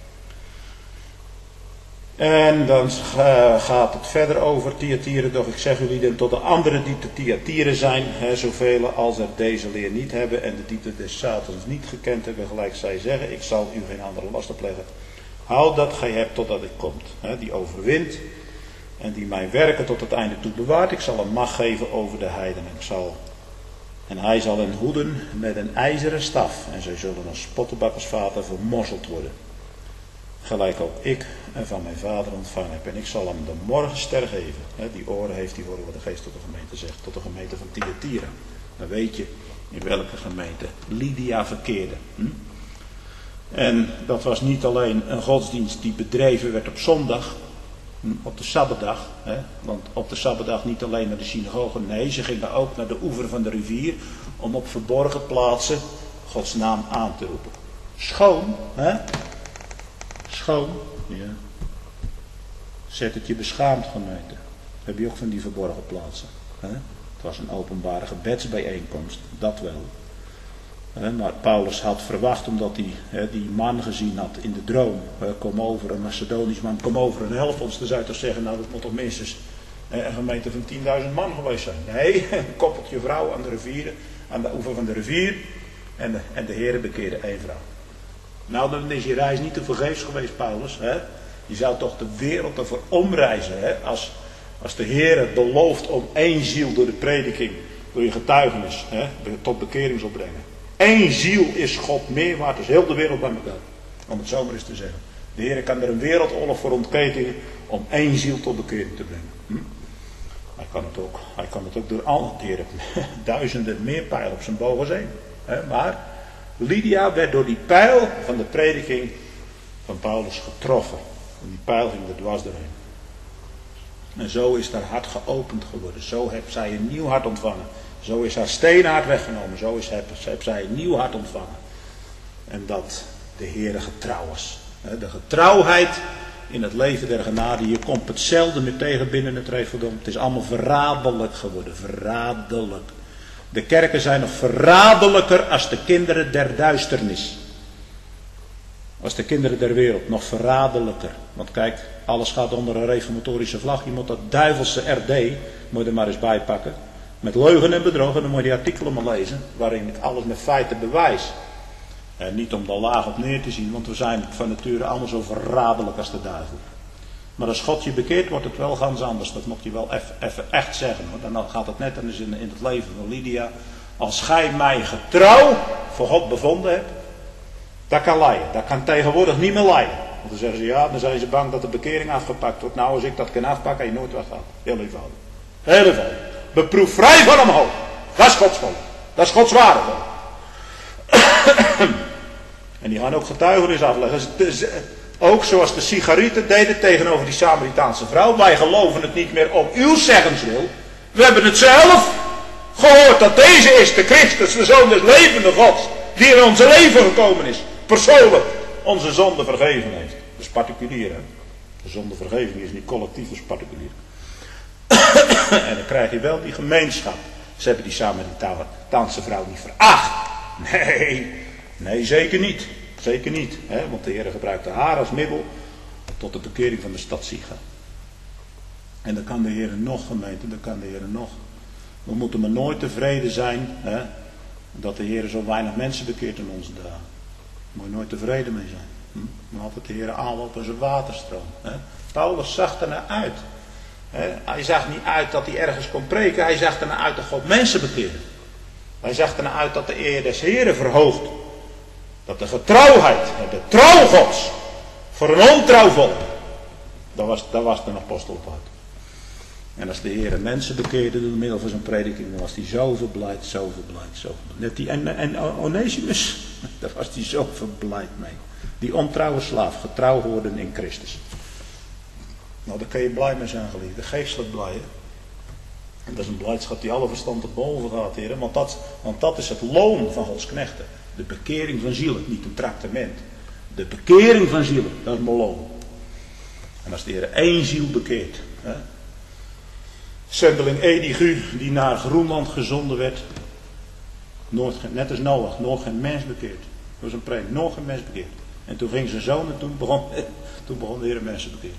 En dan uh, gaat het verder over Thyatira. Doch ik zeg jullie dan tot de anderen die te Thyatira zijn. Hè, zoveel als er deze leer niet hebben. En de diepte des Satans niet gekend hebben. Gelijk zij zeggen. Ik zal u geen andere last opleggen. Houd dat gij hebt totdat ik komt. Hè, die overwint. En die mijn werken tot het einde toe bewaart. Ik zal hem macht geven over de heidenen. Ik zal... En hij zal hen hoeden met een ijzeren staf. En zij zullen als spottenbakkersvaten vermorzeld worden. Gelijk ook ik en van mijn vader ontvangen heb. En ik zal hem de morgenster geven. He, die oren heeft, die horen wat de geest tot de gemeente zegt. Tot de gemeente van Thyatira. Dan weet je in welke gemeente Lydia verkeerde. Hm? En dat was niet alleen een godsdienst die bedreven werd op zondag. Op de Sabbatdag, hè? Want op de Sabbatdag niet alleen naar de synagoge, nee, ze gingen ook naar de oever van de rivier om op verborgen plaatsen Gods naam aan te roepen. Schoon, hè? Schoon, ja. Zet het je beschaamd, gemeente. Heb je ook van die verborgen plaatsen, hè? Het was een openbare gebedsbijeenkomst, dat wel. Maar Paulus had verwacht, omdat hij die man gezien had in de droom. Kom over, een Macedonisch man, kom over en help ons. Dan zou je toch zeggen, nou dat moet toch minstens een gemeente van tienduizend man geweest zijn. Nee, een koppeltje vrouw aan de rivieren, aan de oever van de rivier. En de, en de Heere bekeerde één vrouw. Nou, dan is je reis niet te vergeefs geweest, Paulus. Hè? Je zou toch de wereld ervoor omreizen. Hè? Als, als de Heere belooft om één ziel door de prediking, door je getuigenis, hè, tot bekering zal brengen. Eén ziel is God meer waard, dus heel de wereld bij elkaar. Om het zo maar eens te zeggen. De Heer kan er een wereldoorlog voor ontketenen om één ziel tot bekering te brengen. Hm? Hij kan het ook. Hij kan het ook door alle keren. Duizenden meer pijlen op zijn boog als één. Hè? Maar Lydia werd door die pijl van de prediking van Paulus getroffen. En die pijl ging er dwars doorheen. En zo is haar hart geopend geworden. Zo heeft zij een nieuw hart ontvangen. Zo is haar steenhart weggenomen. Zo is, heeft zij een nieuw hart ontvangen. En dat de Heere getrouw was. De getrouwheid in het leven der genade. Je komt het zelden meer tegen binnen het Reveldom. Het is allemaal verraderlijk geworden. Verraderlijk. De kerken zijn nog verraderlijker als de kinderen der duisternis. Als de kinderen der wereld. Nog verraderlijker. Want kijk, alles gaat onder een reformatorische vlag. Je moet dat duivelse R D, moet je er maar eens bij pakken. Met leugen en bedrog. En dan moet je die artikelen maar lezen. Waarin ik alles met feiten bewijs. En niet om daar laag op neer te zien. Want we zijn van nature allemaal zo verraderlijk als de duivel. Maar als God je bekeert, wordt het wel ganz anders. Dat moet je wel even echt zeggen. Want dan gaat het net als in, in het leven van Lydia. Als gij mij getrouw voor God bevonden hebt. Dat kan leiden. Dat kan tegenwoordig niet meer leiden. Want dan zeggen ze ja, dan zijn ze bang dat de bekering afgepakt wordt. Nou, als ik dat kan afpakken, heb je nooit wat gehad. Heel eenvoudig. Heel eenvoudig. Beproef vrij van omhoog. Dat is Gods volk. Dat is Gods ware volk. En die gaan ook getuigenis afleggen. Ook zoals de Sigarieten deden tegenover die Samaritaanse vrouw. Wij geloven het niet meer om uw zeggenswil. We hebben het zelf gehoord dat deze is de Christus, de Zoon des levende Gods. Die in ons leven gekomen is. Persoonlijk onze zonde vergeven heeft. Dat is particulier, hè. De zondevergeving is niet collectief, dat is particulier. En dan krijg je wel die gemeenschap. Ze hebben die Samaritaanse vrouw niet veracht. Nee, nee, zeker niet. Zeker niet. Hè? Want de Heer gebruikte haar als middel tot de bekering van de stad Siga. En dan kan de Heer nog, gemeente, dan kan de Heer nog. We moeten maar nooit tevreden zijn, hè, dat de Heer zo weinig mensen bekeert in onze dagen. Daar moet je nooit tevreden mee zijn. Hm? Maar altijd de Heer aanloopt als een waterstroom. Hè? Paulus zag er naar uit. Hè? Hij zag niet uit dat hij ergens kon preken. Hij zag er naar uit dat God mensen bekeerde. Hij zag er naar uit dat de eer des Heeren verhoogt. Dat de getrouwheid, de trouw Gods, voor een ontrouw volk. Dat was, dat was een apostel op uit. En als de Heer mensen bekeerde door middel van zijn prediking, dan was hij zo verblijd, zo verblijd, zo verblijd. Net die, en, en Onesimus, daar was hij zo verblijd mee. Die ontrouwe slaaf, getrouw worden in Christus. Nou, daar kun je blij mee zijn, geliefde. Geestelijk blij, hè? En dat is een blijdschap die alle verstand te boven gaat, heren. Want dat, want dat is het loon van Gods knechten. De bekering van zielen, niet een traktement. De bekering van zielen, dat is mijn loon. En als de Heer één ziel bekeert. Hè? Zendeling Edigu, die naar Groenland gezonden werd. Nooit, net als Noach, nooit geen mens bekeerd. Dat was een preek, nooit geen mens bekeerd. En toen ging zijn zoon en toen begon, toen begon de Heer mensen bekeren.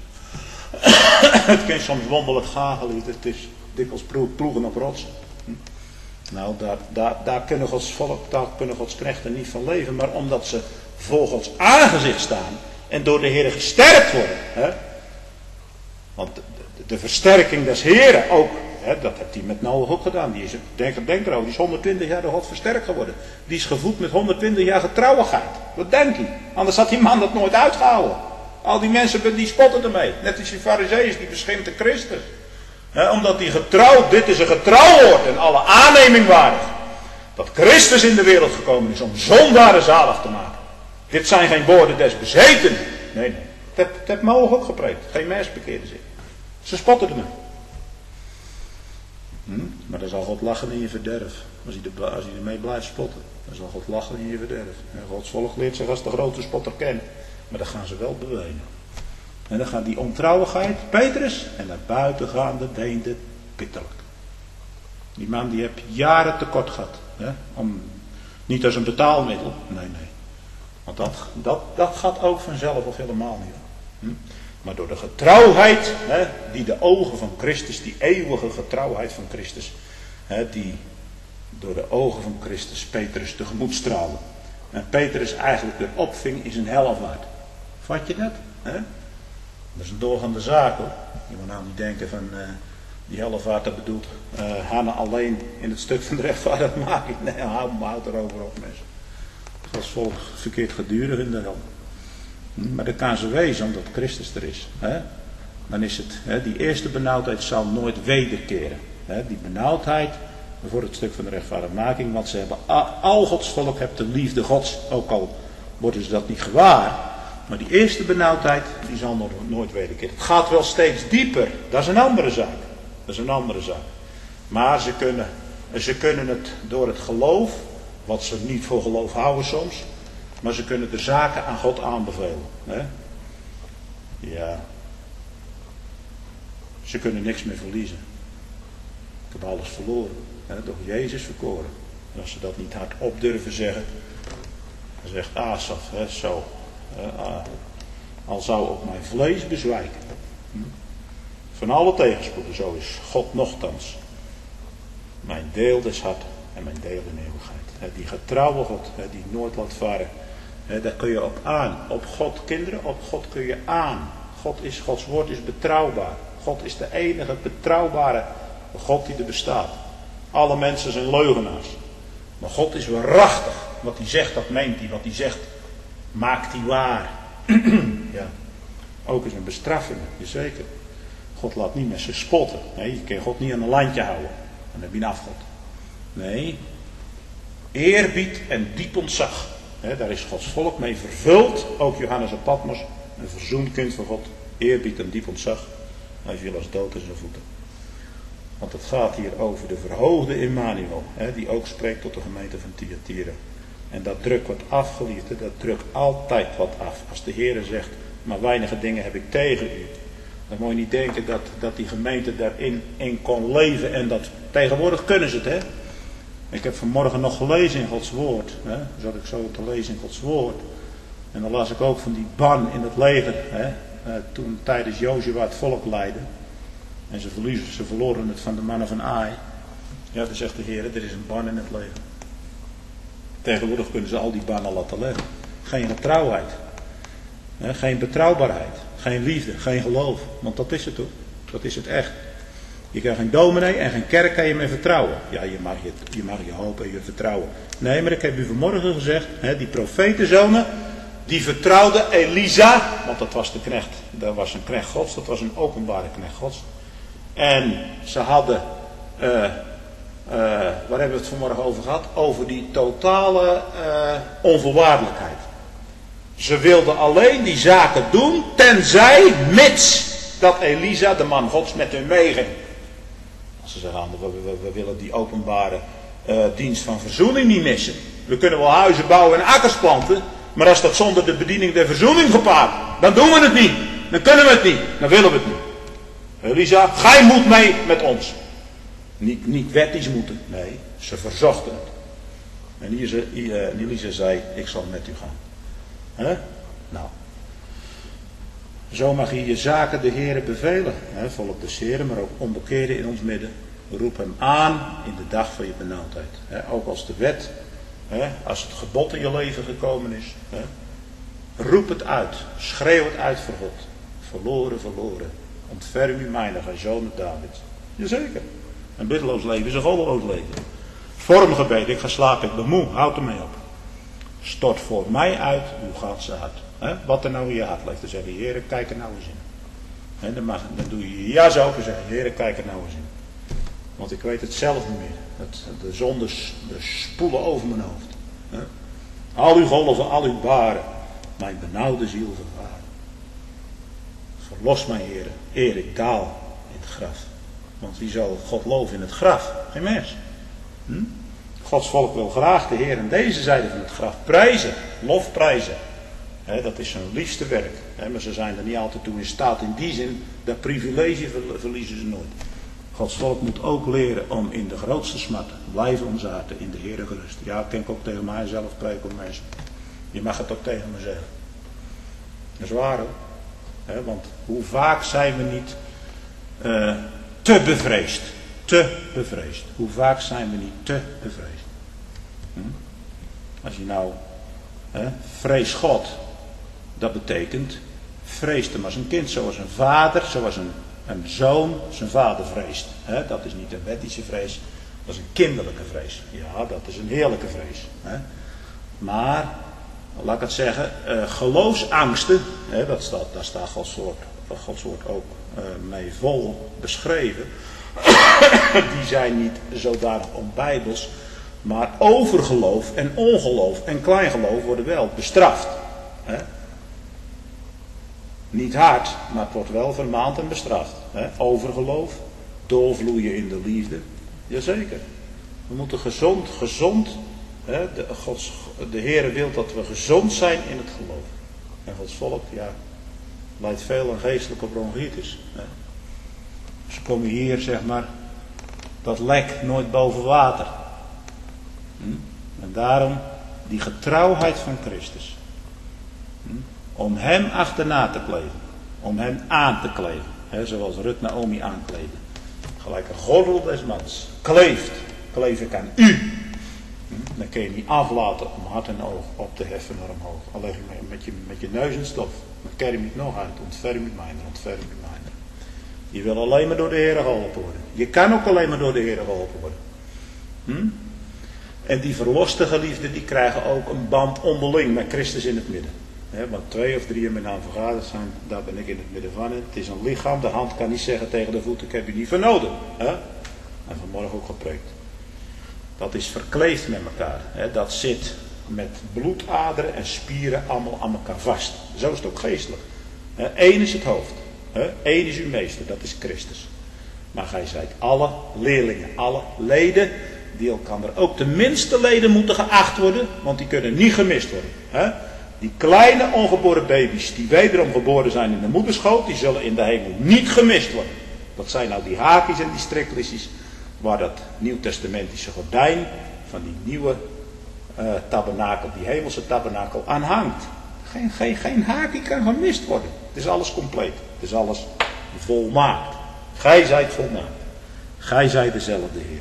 Het kan soms wonderlijk gaan, geliefd. Het is dikwijls ploegen op rotsen. Hm? Nou, daar, daar, daar kunnen Gods volk, daar kunnen Gods knechten niet van leven. Maar omdat ze voor Gods aangezicht staan en door de Heer gesterkt worden. Hè? Want de, de, de versterking des Heeren ook, hè, dat heeft hij met Noach ook gedaan. Die is, denk, denk erover, die is honderdtwintig jaar door God versterkt geworden. Die is gevoed met honderdtwintig jaar getrouwigheid. Wat denkt hij? Anders had die man dat nooit uitgehouden. Al die mensen die spotten ermee. Net als die Farizeeën, die beschimpte Christus. He, omdat die getrouw, dit is een getrouw woord en alle aanneming waardig. Dat Christus in de wereld gekomen is om zondaren zalig te maken. Dit zijn geen woorden des bezeten. Nee, nee. Dat heeft Noach ook gepreekt. Geen mens bekeerde zich. Ze spotten ermee. Hm? Maar dan zal God lachen in je verderf. Als hij, de, als hij ermee blijft spotten. Dan zal God lachen in je verderf. En Gods volk leert zich als de grote spotter kennen. Maar dan gaan ze wel bewegen. En dan gaat die ontrouwigheid, Petrus, en naar buiten gaande deende bitterlijk. Die man die heeft jaren tekort gehad. Hè, om Niet als een betaalmiddel. Nee, nee. Want dat, dat, dat gaat ook vanzelf of helemaal niet. Hm? Maar door de getrouwheid, hè, die de ogen van Christus, die eeuwige getrouwheid van Christus, hè, die door de ogen van Christus Petrus tegemoet straalde. En Petrus eigenlijk weer opving in zijn hellevaart. Vat je dat? Hè? Dat is een doorgaande zaak hoor. Je moet nou niet denken van uh, die hellevaart dat bedoelt uh, Hanna alleen in het stuk van de rechtvaardigmaking. Nee, hou me houd erover op mensen. Als volk verkeerd gedurig in de hel. Maar dat kan zo wezen omdat Christus er is. Hè? Dan is het, hè, die eerste benauwdheid zal nooit wederkeren. Hè? Die benauwdheid voor het stuk van de rechtvaardigmaking. Want ze hebben al Gods volk hebt de liefde Gods. Ook al worden ze dat niet gewaar. Maar die eerste benauwdheid die zal nog nooit wederkeren. Het gaat wel steeds dieper. Dat is een andere zaak. Dat is een andere zaak. Maar ze kunnen, ze kunnen het door het geloof. Wat ze niet voor geloof houden soms. Maar ze kunnen de zaken aan God aanbevelen. Hè? Ja. Ze kunnen niks meer verliezen. Ik heb alles verloren. Hè? Door Jezus verkoren. En als ze dat niet hardop durven zeggen. Dan zegt Asaf. Hè, zo. Uh, uh, al zou ook mijn vlees bezwijken. Hm? Van alle tegenspoeden. Zo is God nochtans. Mijn deel des harten. En mijn deel in eeuwigheid. He, die getrouwe God, he, die nooit laat varen. He, daar kun je op aan. Op God, kinderen, op God kun je aan. God is, Gods woord is betrouwbaar. God is de enige betrouwbare God die er bestaat. Alle mensen zijn leugenaars. Maar God is waarachtig. Wat hij zegt, dat meent hij. Wat hij zegt, maakt hij waar. Ja. Ook is een bestraffing, jazeker. God laat niet met ze spotten. Nee, je kan God niet aan een landje houden. Dan heb je een afgod. Nee. Eerbied en diep ontzag. He, daar is Gods volk mee vervuld. Ook Johannes op Patmos. Een verzoend kind van God. Eerbied en diep ontzag. Hij viel als dood in zijn voeten. Want het gaat hier over de verhoogde Immanuel. He, die ook spreekt tot de gemeente van Thyatira. En dat druk wat afgeliefde. Dat drukt altijd wat af. Als de Heer zegt. Maar weinige dingen heb ik tegen u. Dan moet je niet denken dat, dat die gemeente daarin in kon leven. En dat tegenwoordig kunnen ze het. Hè? Ik heb vanmorgen nog gelezen in Gods woord. Hè? Zat ik zo te lezen in Gods woord. En dan las ik ook van die ban in het leger. Hè? Uh, toen tijdens Jozua het volk leidde. En ze, verliezen, ze verloren het van de mannen van Ai. Ja, dan zegt de Heer, er is een ban in het leger. Tegenwoordig kunnen ze al die bannen laten leggen. Geen getrouwheid. Hè? Geen betrouwbaarheid. Geen liefde. Geen geloof. Want dat is het hoor. Dat is het echt. Je kan geen dominee en geen kerk kan je meer vertrouwen. Ja, je mag je, je mag je hoop en je vertrouwen. Nee, maar ik heb u vanmorgen gezegd, hè, die profetenzonen, die vertrouwden Elisa, want dat was de knecht, dat was een knecht Gods, dat was een openbare knecht Gods. En ze hadden, uh, uh, waar hebben we het vanmorgen over gehad? Over die totale uh, onvoorwaardelijkheid. Ze wilden alleen die zaken doen, tenzij, mits, dat Elisa, de man Gods, met hun meeging. Ze zeggen, we, we, we willen die openbare uh, dienst van verzoening niet missen. We kunnen wel huizen bouwen en akkers planten. Maar als dat zonder de bediening der verzoening gepaard, dan doen we het niet. Dan kunnen we het niet. Dan willen we het niet. Elisa, gij moet mee met ons. Niet, niet wettisch moeten. Nee, ze verzochten het. En Elisa zei, ik zal met u gaan. He? Nou. Zo mag je je zaken de Heere bevelen. He, volk des Heeren, maar ook onbekeerden in ons midden. Roep hem aan in de dag van je benauwdheid. He, ook als de wet, he, als het gebod in je leven gekomen is. He, roep het uit. Schreeuw het uit voor God. Verloren, verloren. Ontferm u mijne, gij zoon David. Jazeker. Een biddeloos leven is een goddeloos leven. Vormgebed, ik ga slapen, ik ben moe, houd ermee op. Stort voor mij uit uw ganse hart. He? Wat er nou in je hart ligt. Dan zeg je, Heer, kijk er nou eens in. He, dan, mag, dan doe je je jas open en zeg je, Heer, kijk er nou eens in. Want ik weet het zelf niet meer. Het, de zondes de spoelen over mijn hoofd. He? Al uw golven, al uw baren. Mijn benauwde ziel vervaren. Verlos mij, Heer, eer ik daal in het graf. Want wie zal God loven in het graf? Geen mens. Hm? Gods volk wil graag de Heer aan deze zijde van het graf prijzen. Lofprijzen. He, dat is hun liefste werk. He, maar ze zijn er niet altijd toe in staat. In die zin, dat privilege verliezen ze nooit. Gods volk moet ook leren om in de grootste smarten blijven omzaten in de Heere gerust. Ja, ik kan ook tegen mijzelf spreken, mensen. Je mag het ook tegen me zeggen. Dat is waar hoor. He, want hoe vaak zijn we niet uh, te bevreesd. Te bevreesd. Hoe vaak zijn we niet te bevreesd. Hm? Als je nou he, vrees God. Dat betekent vreest hem als een kind. Zoals een vader, zoals een, een zoon zijn vader vreest. He, dat is niet een wettische vrees. Dat is een kinderlijke vrees. Ja, dat is een heerlijke vrees. He. Maar, laat ik het zeggen, uh, geloofsangsten, hè, dat staat, daar staat Gods woord, Gods woord ook uh, mee vol beschreven. Die zijn niet zodanig onbijbels, maar overgeloof en ongeloof en kleingeloof worden wel bestraft. Hè. Niet hard, maar het wordt wel vermaand en bestraft. Hè. Overgeloof, doorvloeien in de liefde, jazeker. We moeten gezond, gezond. He, de, Gods, de Heere wil dat we gezond zijn in het geloof. En Gods volk, ja, lijdt veel aan geestelijke bronchitis. He. Ze komen hier, zeg maar, dat lek nooit boven water. Hm? En daarom die getrouwheid van Christus. Hm? Om hem achterna te kleven. Om hem aan te kleven. He, zoals Rut Naomi aankleedde. Gelijk een gordel des mans. Kleeft. Kleef ik aan u. Dan kun je niet aflaten om hart en oog op te heffen naar omhoog. Alleen met je, met je neus in stof. Dan ker je niet nog uit. Ontferm je mijner, ontferm je mijner. Je wil alleen maar door de Heer geholpen worden. Je kan ook alleen maar door de Heer geholpen worden. Hm? En die verloste geliefden die krijgen ook een band onderling met Christus in het midden. He, want twee of drie in mijn naam vergaderd zijn, daar ben ik in het midden van. Het is een lichaam, de hand kan niet zeggen tegen de voet, ik heb je niet voor nodig. He? En vanmorgen ook gepreekt. Dat is verkleefd met elkaar. Hè. Dat zit met bloedaderen en spieren allemaal aan elkaar vast. Zo is het ook geestelijk. Eén is het hoofd. Eén is uw meester, dat is Christus. Maar gij zijt alle leerlingen, alle leden, die elkaar ook de minste leden moeten geacht worden, want die kunnen niet gemist worden. Hè. Die kleine ongeboren baby's, die wederom geboren zijn in de moederschoot, die zullen in de hemel niet gemist worden. Dat zijn nou die haakjes en die striklistjes, waar dat nieuwtestamentische gordijn van die nieuwe uh, tabernakel, die hemelse tabernakel aan hangt. Geen, geen, geen haakje kan gemist worden. Het is alles compleet. Het is alles volmaakt. Gij zijt volmaakt. Gij zijt dezelfde Heer.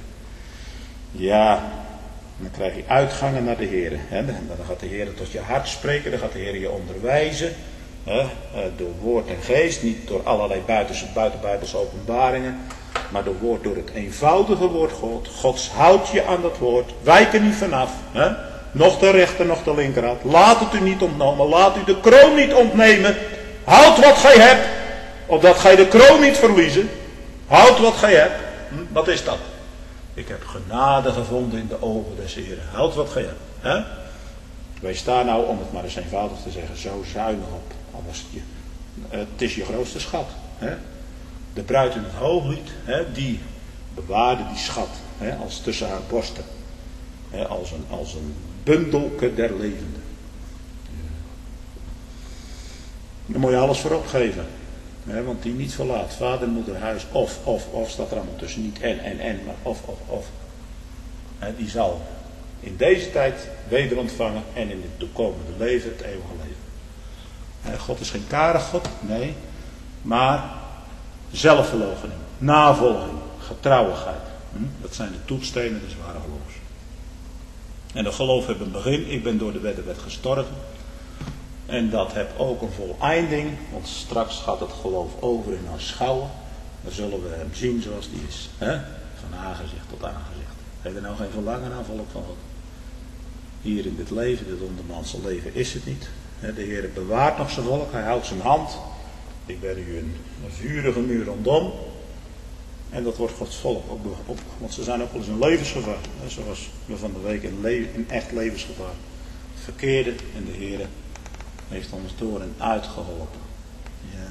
Ja, dan krijg je uitgangen naar de Heer. Hè? Dan gaat de Heer tot je hart spreken. Dan gaat de Heer je onderwijzen. Hè? Door woord en geest. Niet door allerlei buitenbijbelse openbaringen. Maar door, woord, door het eenvoudige woord God. Gods houdt je aan dat woord. Wijk er niet vanaf. Hè? Nog de rechter, nog de linkerhand. Laat het u niet ontnomen. Laat u de kroon niet ontnemen. Houd wat gij hebt. Opdat gij de kroon niet verliezen. Houd wat gij hebt. Hm? Wat is dat? Ik heb genade gevonden in de ogen des Heren. Houd wat gij hebt. Hè? Wees daar nou, om het maar eens eenvoudig te zeggen, zo zuinig op. Al was het je. Het is je grootste schat. Hè? De bruid in het hooglied, hè, die bewaarde die schat. Hè, als tussen haar borsten. Hè, als, een, als een bundelke der levenden. Dan moet je alles voor opgeven. Hè, want die niet verlaat. Vader, moeder, huis. Of, of, of staat er allemaal tussen. Niet en, en, en. Maar of, of, of. Hè, die zal in deze tijd weder ontvangen. En in het toekomende leven het eeuwige leven. Hè, God is geen karige God. Nee. Maar zelfverloochening. Navolging. Getrouwigheid. Hm? Dat zijn de toetsstenen des ware geloofs. En dat geloof heeft een begin. Ik ben door de wet de wet gestorven. En dat heeft ook een voleinding. Want straks gaat het geloof over in aanschouwen. Dan zullen we hem zien zoals die is. Hè? Van aangezicht tot aangezicht. Heb je nou geen verlangen aan, volk van God? Hier in dit leven, dit ondermandse leven, is het niet. De Heer bewaart nog zijn volk. Hij houdt zijn hand. Ik ben u een, een vurige muur rondom. En dat wordt Gods volk ook op. Want ze zijn ook wel eens in levensgevaar. Hè, zoals we van de week in, le- in echt levensgevaar verkeerde. En de Heer heeft ons door en uitgeholpen. Ja.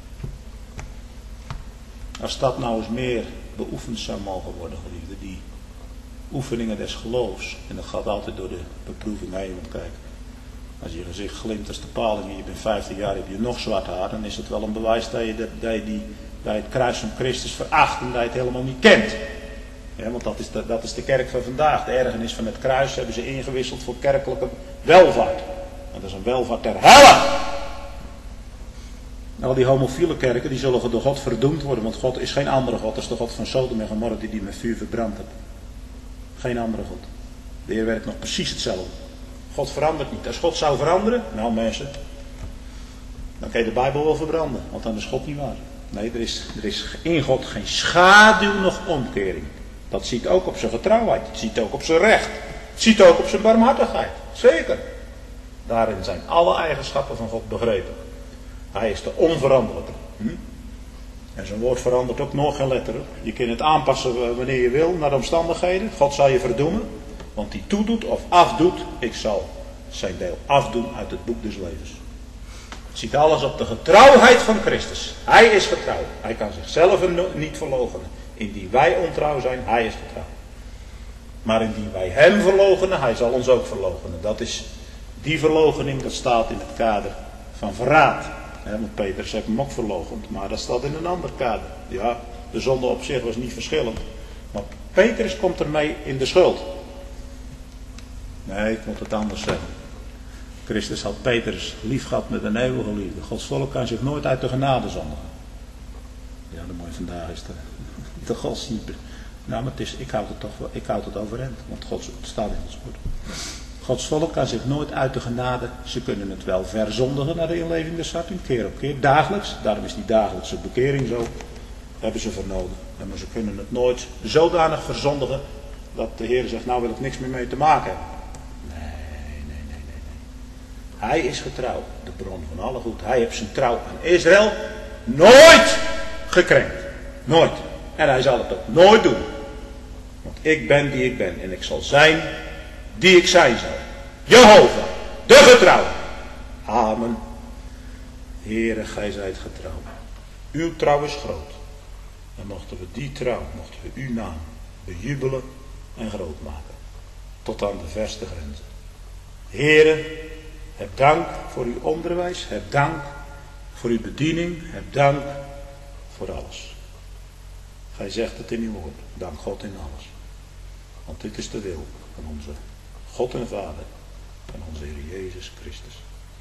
Als dat nou eens meer beoefend zou mogen worden, geliefde, die oefeningen des geloofs. En dat gaat altijd door de beproeving heen. Want kijk, als je gezicht glimt als de paling en je bent vijftien jaar, heb je nog zwart haar, dan is het wel een bewijs dat je, dat je die dat je het kruis van Christus veracht en dat je het helemaal niet kent. Ja, want dat is, de, dat is de kerk van vandaag. De ergernis van het kruis hebben ze ingewisseld voor kerkelijke welvaart. En dat is een welvaart ter helle. Al die homofiele kerken die zullen door God verdoemd worden. Want God is geen andere God. Dat is de God van Sodom en Gomorra die die met vuur verbrand heeft. Geen andere God. De Heer werkt nog precies hetzelfde. God verandert niet. Als God zou veranderen, nou mensen, dan kan je de Bijbel wel verbranden. Want dan is God niet waar. Nee, er is, er is in God geen schaduw nog omkering. Dat ziet ook op zijn getrouwheid. Het ziet ook op zijn recht. Het ziet ook op zijn barmhartigheid. Zeker. Daarin zijn alle eigenschappen van God begrepen. Hij is de onveranderlijke. Hm? En zijn woord verandert ook nog geen letter. Je kunt het aanpassen wanneer je wil naar de omstandigheden. God zal je verdoemen. Want die toedoet of afdoet, ik zal zijn deel afdoen uit het boek des levens. Het ziet alles op de getrouwheid van Christus. Hij is getrouw. Hij kan zichzelf niet verloochenen. Indien wij ontrouw zijn, hij is getrouw. Maar indien wij hem verloochenen, hij zal ons ook verloochenen. Dat is die verloochening, dat staat in het kader van verraad. He, want Petrus heeft hem ook verloochend, maar dat staat in een ander kader. Ja, de zonde op zich was niet verschillend. Maar Petrus komt ermee in de schuld. Nee, ik moet het anders zeggen. Christus had Petrus lief gehad met een eeuwige liefde. Gods volk kan zich nooit uit de genade zondigen. Ja, de mooie vandaag is de, de godsdienst. Nou, maar het is, ik houd het toch wel, ik houd het overeind, want God, het staat in Gods woord. Gods volk kan zich nooit uit de genade, ze kunnen het wel verzondigen naar de inleving des harten, keer op keer, dagelijks. Daarom is die dagelijkse bekering zo, hebben ze vernomen. Maar ze kunnen het nooit zodanig verzondigen, dat de Heer zegt, nou wil ik niks meer mee te maken hebben. Nee, nee, nee, nee, nee. Hij is getrouw, de bron van alle goed. Hij heeft zijn trouw aan Israël nooit gekrenkt. Nooit. En hij zal het ook nooit doen. Want ik ben die ik ben. En ik zal zijn die ik zijn zal. Jehovah, de getrouw. Amen. Heere, gij zijt getrouw. Uw trouw is groot. En mochten we die trouw, mochten we uw naam bejubelen en groot maken. Tot aan de verste grenzen. Heere, heb dank voor uw onderwijs. Heb dank voor uw bediening. Heb dank voor alles. Gij zegt het in uw woord. Dank God in alles. Want dit is de wil van onze God en Vader en onze Heer Jezus Christus.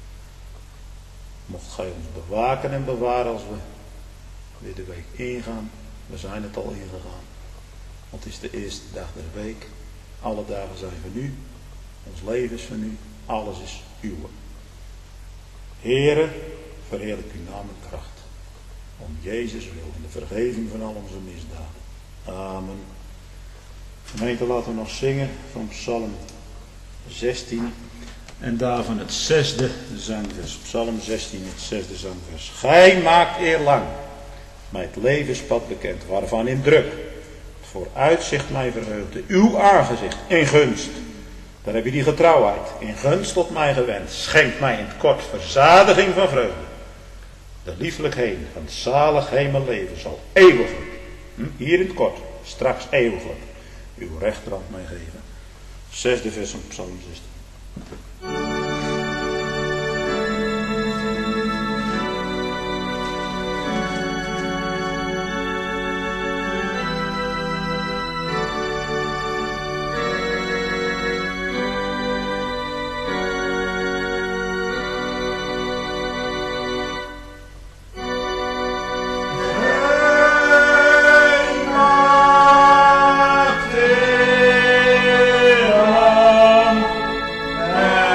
Mocht gij ons bewaken en bewaren als we weer de week ingaan. We zijn het al ingegaan. Want het is de eerste dag der week. Alle dagen zijn van u. Ons leven is van u. Alles is uw. Heere, verheerlijk uw naam en kracht. Om Jezus wil in de vergeving van al onze misdaden. Amen. Gemeente, laten we nog zingen van Psalm zestien. En daarvan het zesde zangvers. Psalm zestien, het zesde zangvers. Gij maakt eerlang mij het levenspad bekend, waarvan in druk voor uitzicht mij verheugde. Uw aangezicht in gunst. Daar heb je die getrouwheid. In gunst tot mij gewend. Schenk mij in het kort verzadiging van vreugde. De lieflijkheden van het zalig hemelleven zal eeuwiglijk, hm, hier in het kort, straks eeuwiglijk, uw rechterhand mij geven. Zesde vers van Psalm zestien. Yeah.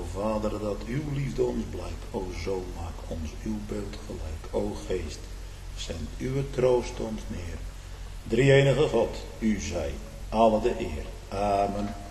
Vader, dat uw liefde ons blijkt. O zo maak ons uw beeld gelijk. O Geest, zend uw troost ons neer. Drie-enige God, u zij alle de eer. Amen.